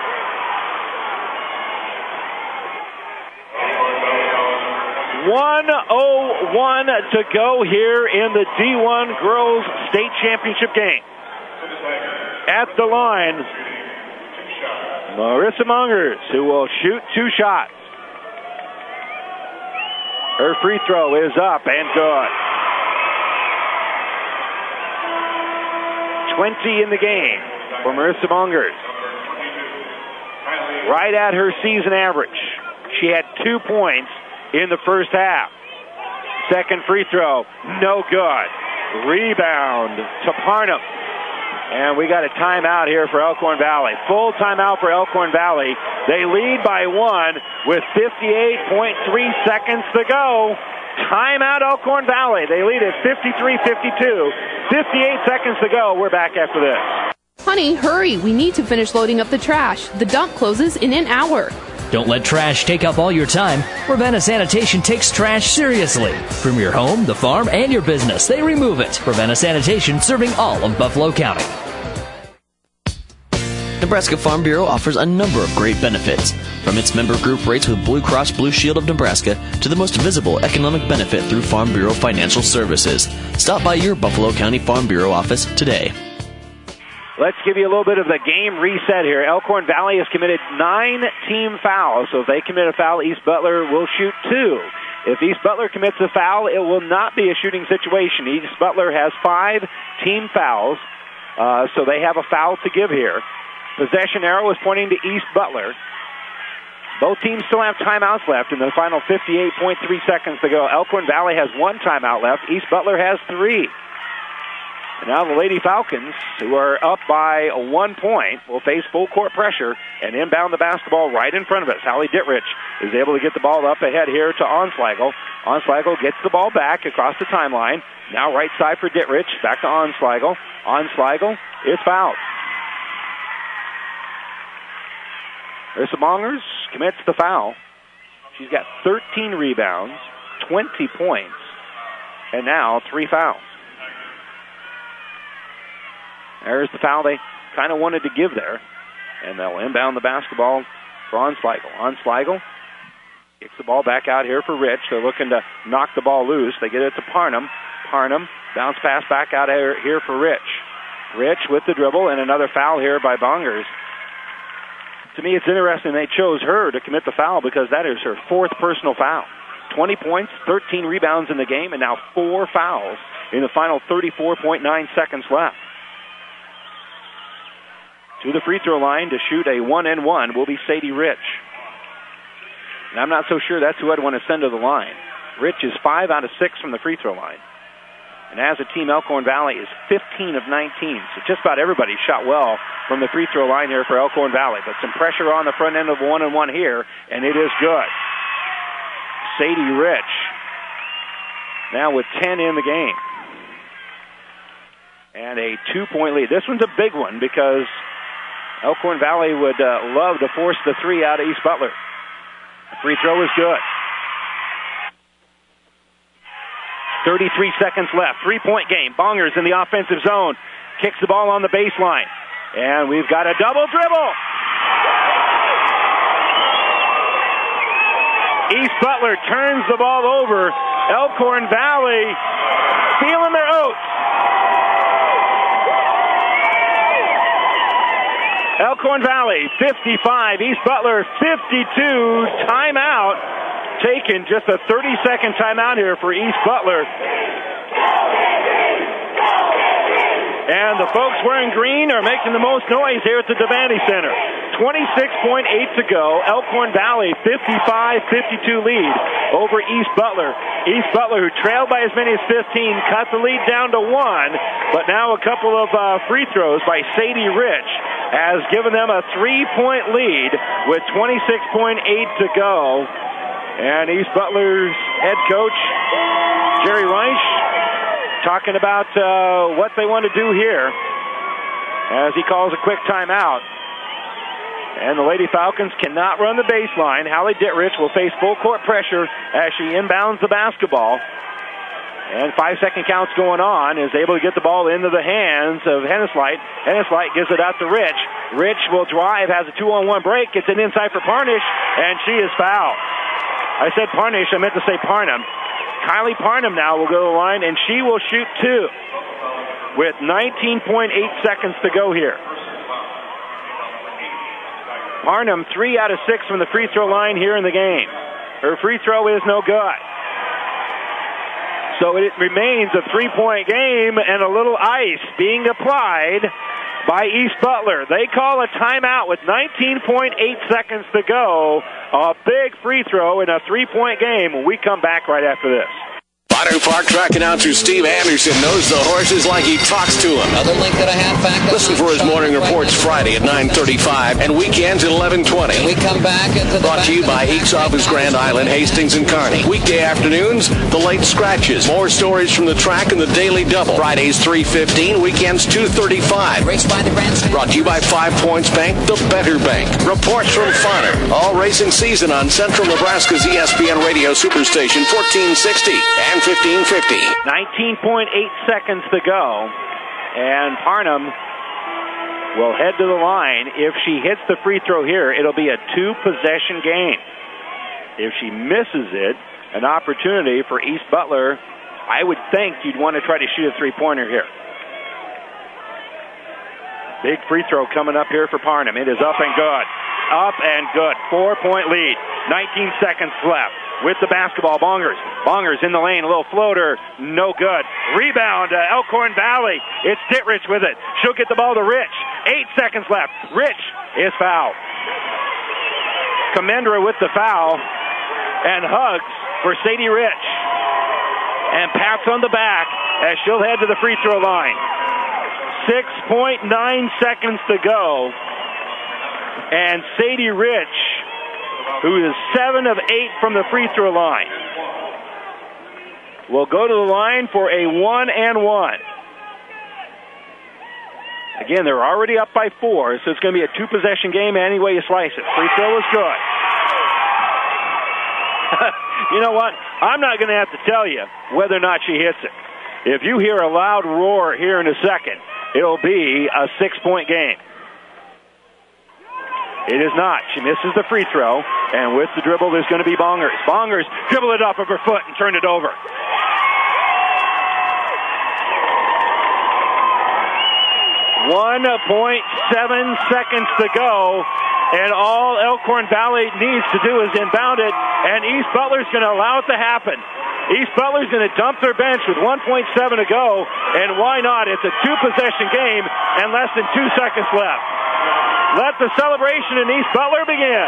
one oh one to go here in the D one Girls State Championship game. At the line, Marissa Bongers, who will shoot two shots. Her free throw is up and good. twenty in the game for Marissa Bongers. Right at her season average. She had two points in the first half. Second free throw, no good. Rebound to Parnham. And we got a timeout here for Elkhorn Valley. Full timeout for Elkhorn Valley. They lead by one with fifty-eight point three seconds to go. Timeout, Elkhorn Valley. They lead at fifty-three fifty-two. fifty-eight seconds to go. We're back after this. Honey, hurry. We need to finish loading up the trash. The dump closes in an hour. Don't let trash take up all your time. Ravenna Sanitation takes trash seriously. From your home, the farm, and your business, they remove it. Ravenna Sanitation, serving all of Buffalo County. Nebraska Farm Bureau offers a number of great benefits, from its member group rates with Blue Cross Blue Shield of Nebraska to the most visible economic benefit through Farm Bureau Financial Services. Stop by your Buffalo County Farm Bureau office today. Let's give you a little bit of the game reset here. Elkhorn Valley has committed nine team fouls, so if they commit a foul, East Butler will shoot two. If East Butler commits a foul, it will not be a shooting situation. East Butler has five team fouls, uh, so they have a foul to give here. Possession arrow is pointing to East Butler. Both teams still have timeouts left in the final fifty-eight point three seconds to go. Elkhorn Valley has one timeout left. East Butler has three. And now the Lady Falcons, who are up by one point, will face full court pressure and inbound the basketball right in front of us. Hallie Dittrich is able to get the ball up ahead here to Onslagle. Onslagle gets the ball back across the timeline. Now right side for Dittrich. Back to Onslagle. Onslagle is fouled. Marissa Mongers commits the foul. She's got thirteen rebounds, twenty points, and now three fouls. There's the foul they kind of wanted to give there. And they'll inbound the basketball for Onslagle. Onslagle kicks the ball back out here for Rich. They're looking to knock the ball loose. They get it to Parnham. Parnham, bounce pass back out here for Rich. Rich with the dribble, and another foul here by Bongers. To me, it's interesting they chose her to commit the foul because that is her fourth personal foul. twenty points, thirteen rebounds in the game, and now four fouls in the final thirty-four point nine seconds left. To the free throw line to shoot a one and one will be Sadie Rich. And I'm not so sure that's who I'd want to send to the line. Rich is five out of six from the free throw line. And as a team, Elkhorn Valley is fifteen of nineteen. So just about everybody shot well from the free throw line here for Elkhorn Valley. But some pressure on the front end of one and one here, and it is good. Sadie Rich now with ten in the game. And a two-point lead. This one's a big one because Elkhorn Valley would uh, love to force the three out of East Butler. The free throw is good. thirty-three seconds left. Three-point game. Bongers in the offensive zone. Kicks the ball on the baseline. And we've got a double dribble. East Butler turns the ball over. Elkhorn Valley feeling their oats. Elkhorn Valley, fifty-five. East Butler, fifty-two. Timeout taken. Just a thirty-second timeout here for East Butler. And the folks wearing green are making the most noise here at the Devaney Center. twenty-six point eight to go. Elkhorn Valley, fifty-five fifty-two lead over East Butler. East Butler, who trailed by as many as fifteen, cut the lead down to one. But now a couple of uh, free throws by Sadie Rich has given them a three-point lead with twenty-six point eight to go. And East Butler's head coach, Jerry Reich, talking about uh, what they want to do here as he calls a quick timeout. And the Lady Falcons cannot run the baseline. Hallie Dittrich will face full court pressure as she inbounds the basketball. And five-second counts going on, is able to get the ball into the hands of Hennisleit. Hennisleit gives it out to Rich. Rich will drive, has a two-on-one break, gets it inside for Parnish, and she is fouled. I said Parnish, I meant to say Parnham. Kylie Parnham now will go to the line, and she will shoot two with nineteen point eight seconds to go here. Parnham, three out of six from the free throw line here in the game. Her free throw is no good. So it remains a three-point game and a little ice being applied by East Butler. They call a timeout with nineteen point eight seconds to go. A big free throw in a three-point game when we come back right after this. Monterey Park track announcer Steve Anderson knows the horses like he talks to them. Another length and a half back. Listen for his morning reports Friday at nine thirty-five and weekends at eleven twenty. We come back into the Brought to you by Eeks Office Grand Island, Hastings, and Kearney. Weekday afternoons, the late scratches. More stories from the track and the daily double. Fridays three fifteen, weekends two thirty-five. Race by the grandstand. Brought to you by Five Points Bank, the better bank. Reports from Funner. All racing season on Central Nebraska's E S P N Radio Superstation fourteen sixty and fifteen fifty. nineteen point eight seconds to go, and Parnham will head to the line. If she hits the free throw here, it'll be a two-possession game. If she misses it, an opportunity for East Butler. I would think you'd want to try to shoot a three-pointer here. Big free throw coming up here for Parnham. It is up and good. Up and good. Four-point lead. nineteen seconds left. With the basketball, Bongers. Bongers in the lane. A little floater. No good. Rebound. Uh, Elkhorn Valley. It's Dittrich with it. She'll get the ball to Rich. Eight seconds left. Rich is fouled. Commendra with the foul. And hugs for Sadie Rich. And pats on the back as she'll head to the free throw line. six point nine seconds to go. And Sadie Rich, who is seven of eight from the free throw line, will go to the line for a one and one. Again, they're already up by four, so it's going to be a two-possession game any way you slice it. Free throw is good. You know what? I'm not going to have to tell you whether or not she hits it. If you hear a loud roar here in a second, it'll be a six-point game. It is not. She misses the free throw, and with the dribble, there's going to be Bongers. Bongers dribble it up of her foot and turn it over. one point seven seconds to go, and all Elkhorn Valley needs to do is inbound it, and East Butler's going to allow it to happen. East Butler's going to dump their bench with one point seven to go, and why not? It's a two-possession game and less than two seconds left. Let the celebration in East Butler begin.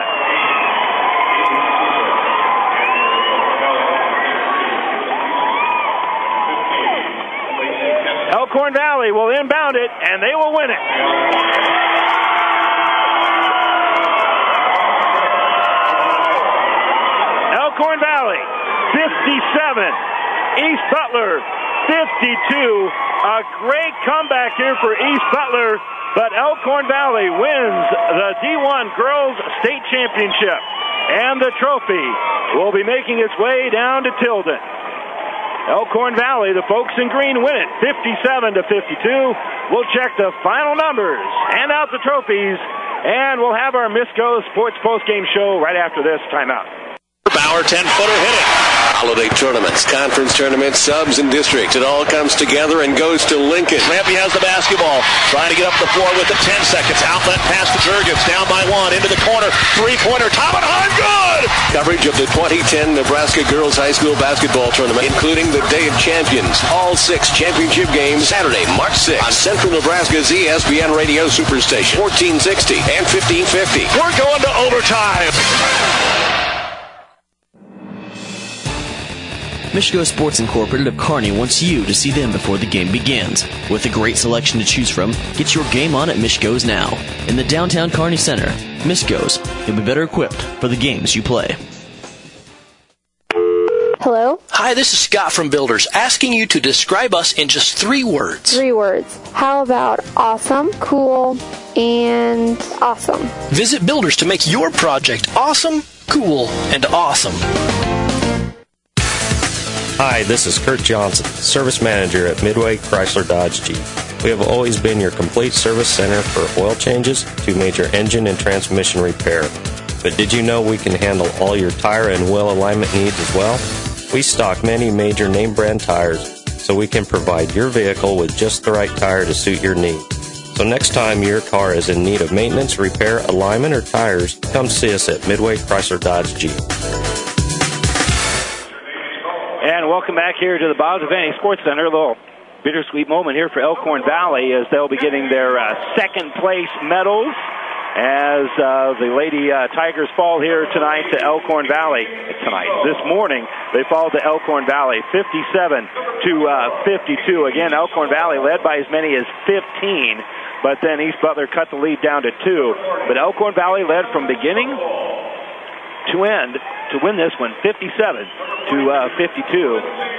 Elkhorn Valley will inbound it, and they will win it. Elkhorn Valley, fifty-seven. East Butler, fifty-two. A great comeback here for East Butler, but Elkhorn Valley wins the D one Girls State Championship, and the trophy will be making its way down to Tilden. Elkhorn Valley, the folks in green, win it fifty-seven to fifty-two. We'll check the final numbers, hand out the trophies, and we'll have our Misco Sports postgame show right after this timeout. Bauer ten-footer hit it. Holiday tournaments, conference tournaments, subs, and districts. It all comes together and goes to Lincoln. Rampy has the basketball, trying to get up the floor with the ten seconds. Outlet pass to Jurgens, down by one, into the corner. Three-pointer, top and high, good! Coverage of the twenty ten Nebraska Girls High School Basketball Tournament, including the Day of Champions. All six championship games, Saturday, March sixth, on Central Nebraska's E S P N Radio Superstation, fourteen sixty and fifteen fifty. We're going to overtime. Michigo Sports Incorporated of Kearney wants you to see them before the game begins. With a great selection to choose from, get your game on at Michigo's now. In the downtown Kearney Center, Michigo's, you'll be better equipped for the games you play. Hello? Hi, this is Scott from Builders, asking you to describe us in just three words. Three words. How about awesome, cool, and awesome? Visit Builders to make your project awesome, cool, and awesome. Hi, this is Kurt Johnson, Service Manager at Midway Chrysler Dodge Jeep. We have always been your complete service center for oil changes to major engine and transmission repair. But did you know we can handle all your tire and wheel alignment needs as well? We stock many major name brand tires, so we can provide your vehicle with just the right tire to suit your needs. So next time your car is in need of maintenance, repair, alignment, or tires, come see us at Midway Chrysler Dodge Jeep. And welcome back here to the Bob's Vanny Sports Center. A little bittersweet moment here for Elkhorn Valley as they'll be getting their uh, second place medals as uh, the Lady uh, Tigers fall here tonight to Elkhorn Valley. Tonight, this morning, they fall to Elkhorn Valley, fifty-seven to fifty-two. Again, Elkhorn Valley led by as many as fifteen, but then East Butler cut the lead down to two. But Elkhorn Valley led from beginning to end to win this one, fifty-seven to fifty-two,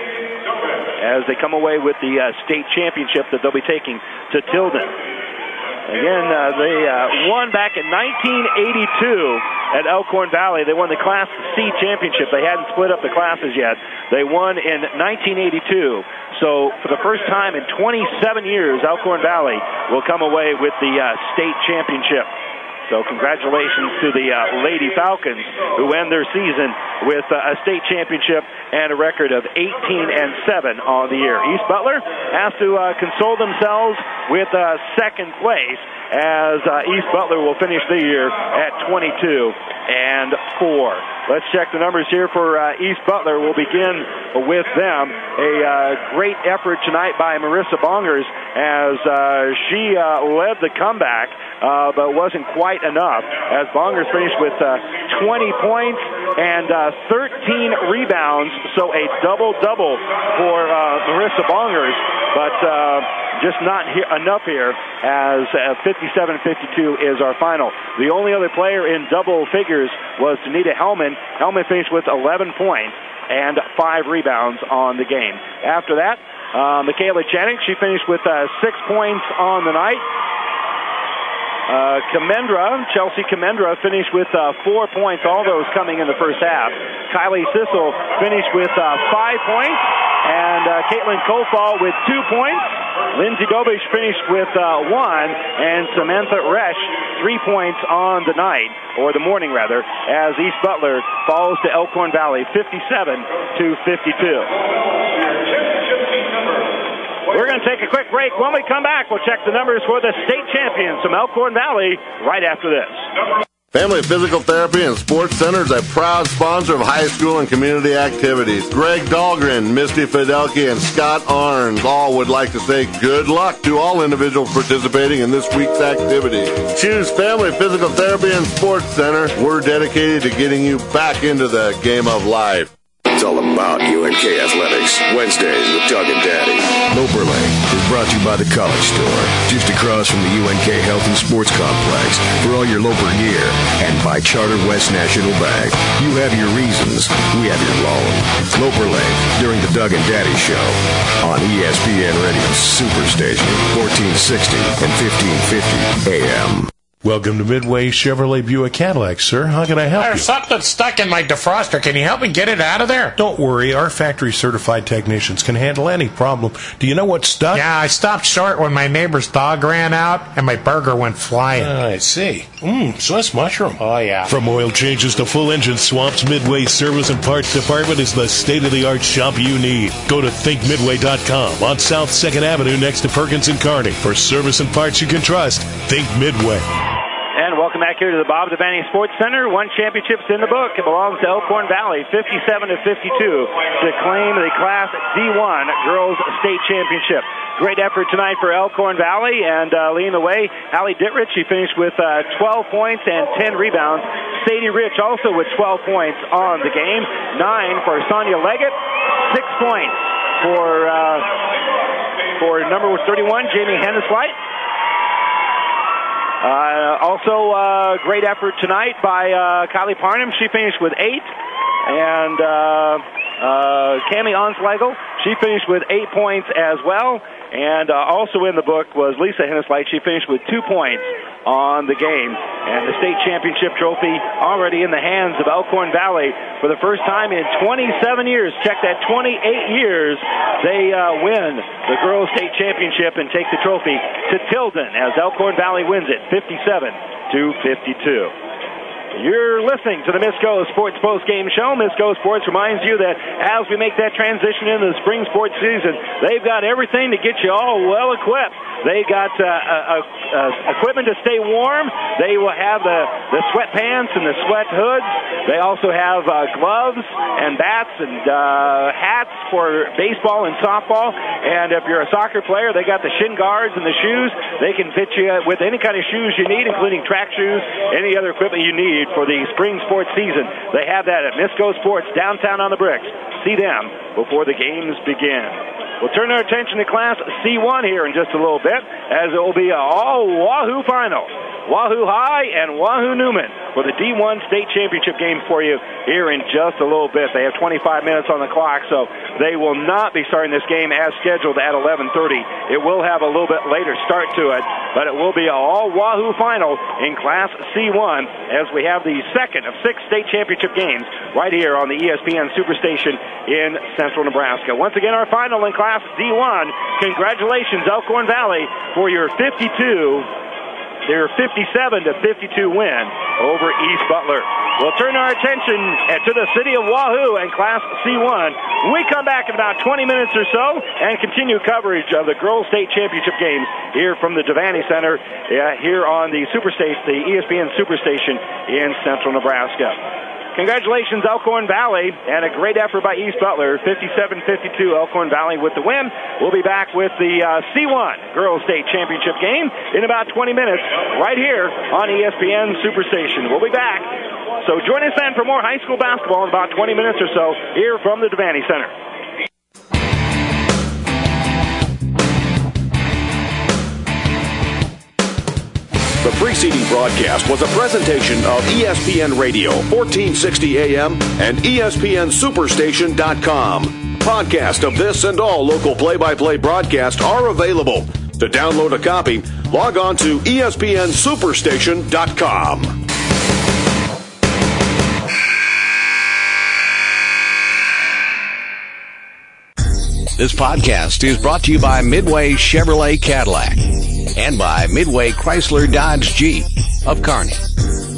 as they come away with the uh, state championship that they'll be taking to Tilden. Again, uh, they uh, won back in nineteen eighty-two at Elkhorn Valley. They won the Class C championship. They hadn't split up the classes yet. They won in nineteen eighty-two. So for the first time in twenty-seven years, Elkhorn Valley will come away with the uh, state championship. So congratulations to the uh, Lady Falcons, who end their season with uh, a state championship and a record of eighteen and seven on the year. East Butler has to uh, console themselves with uh, second place, as uh, East Butler will finish the year at twenty-two and four. Let's check the numbers here for uh, East Butler. We'll begin with them. A uh, great effort tonight by Marissa Bongers, as uh, she uh, led the comeback, uh, but wasn't quite enough, as Bongers finished with uh, twenty points and uh, thirteen rebounds, so a double-double for uh, Marissa Bongers, but uh, just not he- enough here, as uh, fifty-seven fifty-two is our final. The only other player in double figures was Danita Hellman. Hellman finished with eleven points and five rebounds on the game. After that, uh, Michaela Channing, she finished with uh, six points on the night. Uh, Kamendra, Chelsea Kamendra finished with uh, four points, all those coming in the first half. Kylie Sissel finished with uh, five points, and uh, Caitlin Kofal with two points. Lindsay Dobish finished with uh, one, and Samantha Resch three points on the night, or the morning rather, as East Butler falls to Elkhorn Valley fifty-seven to fifty-two. We're going to take a quick break. When we come back, we'll check the numbers for the state champions from Elkhorn Valley right after this. Family Physical Therapy and Sports Center is a proud sponsor of high school and community activities. Greg Dahlgren, Misty Fidelki, and Scott Arns all would like to say good luck to all individuals participating in this week's activity. Choose Family Physical Therapy and Sports Center. We're dedicated to getting you back into the game of life. It's all about U N K Athletics. Wednesdays with Doug and Daddy. Loperley is brought to you by the College Store, just across from the U N K Health and Sports Complex, for all your Loper gear, and by Charter West National Bank. You have your reasons, we have your loan. Loperley, during the Doug and Daddy Show, on E S P N Radio Superstation, fourteen sixty and fifteen fifty A M. Welcome to Midway Chevrolet Buick Cadillac, sir. How can I help There's you? something stuck in my defroster. Can you help me get it out of there? Don't worry. Our factory-certified technicians can handle any problem. Do you know what's stuck? Yeah, I stopped short when my neighbor's dog ran out, and my burger went flying. Uh, I see. Mmm, Swiss mushroom. Oh, yeah. From oil changes to full engine swaps, Midway Service and Parts Department is the state-of-the-art shop you need. Go to think midway dot com on South second Avenue next to Perkins and Kearney. For service and parts you can trust, think Midway. And welcome back here to the Bob Devaney Sports Center. One championship's in the book. It belongs to Elkhorn Valley, fifty-seven to fifty-two, to claim the Class D one Girls State Championship. Great effort tonight for Elkhorn Valley, and uh, leading the way, Hallie Dittrich. She finished with uh, twelve points and ten rebounds. Sadie Rich also with twelve points on the game. Nine for Sonia Leggett. Six points for uh, for number thirty-one, Jamie Henneslight. Uh, also, uh, great effort tonight by uh, Kylie Parnham. She finished with eight. And uh, uh, Cammie Onslegel, she finished with eight points as well. And uh, also in the book was Lisa Henneslight. She finished with two points on the game. And the state championship trophy already in the hands of Elkhorn Valley for the first time in twenty-seven years. Check that, twenty-eight years. They uh, win the girls' state championship and take the trophy to Tilden as Elkhorn Valley wins it fifty-seven to fifty-two. You're listening to the Misco Sports Post Game Show. Misco Sports reminds you that as we make that transition into the spring sports season, they've got everything to get you all well equipped. They got uh, uh, uh, equipment to stay warm. They will have the, the sweatpants and the sweat hoods. They also have uh, gloves and bats and uh, hats for baseball and softball. And if you're a soccer player, they got the shin guards and the shoes. They can fit you with any kind of shoes you need, including track shoes, any other equipment you need for the spring sports season. They have that at Misco Sports, downtown on the Bricks. See them before the games begin. We'll turn our attention to Class C one here in just a little bit, as it will be an all-Wahoo final. Wahoo High and Wahoo Newman for the D one state championship game for you here in just a little bit. They have twenty-five minutes on the clock, so they will not be starting this game as scheduled at eleven thirty. It will have a little bit later start to it, but it will be an all-Wahoo final in Class C one as we have the second of six state championship games right here on the E S P N Superstation in central Nebraska. Once again, our final in Class D one. Congratulations, Elkhorn Valley, for your fifty-two Their fifty-seven to fifty-two win over East Butler. We'll turn our attention to the city of Wahoo and Class C one. We come back in about twenty minutes or so and continue coverage of the Girls State Championship games here from the Devaney Center uh, here on the Superstation, the E S P N Superstation in central Nebraska. Congratulations, Elkhorn Valley, and a great effort by East Butler, fifty-seven fifty-two, Elkhorn Valley with the win. We'll be back with the uh, C one Girls State Championship game in about twenty minutes right here on E S P N Superstation. We'll be back. So join us then for more high school basketball in about twenty minutes or so here from the Devaney Center. The preceding broadcast was a presentation of E S P N Radio, fourteen sixty A M and E S P N Superstation dot com. Podcast of this and all local play-by-play broadcasts are available. To download a copy, log on to E S P N Superstation dot com. This podcast is brought to you by Midway Chevrolet Cadillac and by Midway Chrysler Dodge Jeep of Kearney.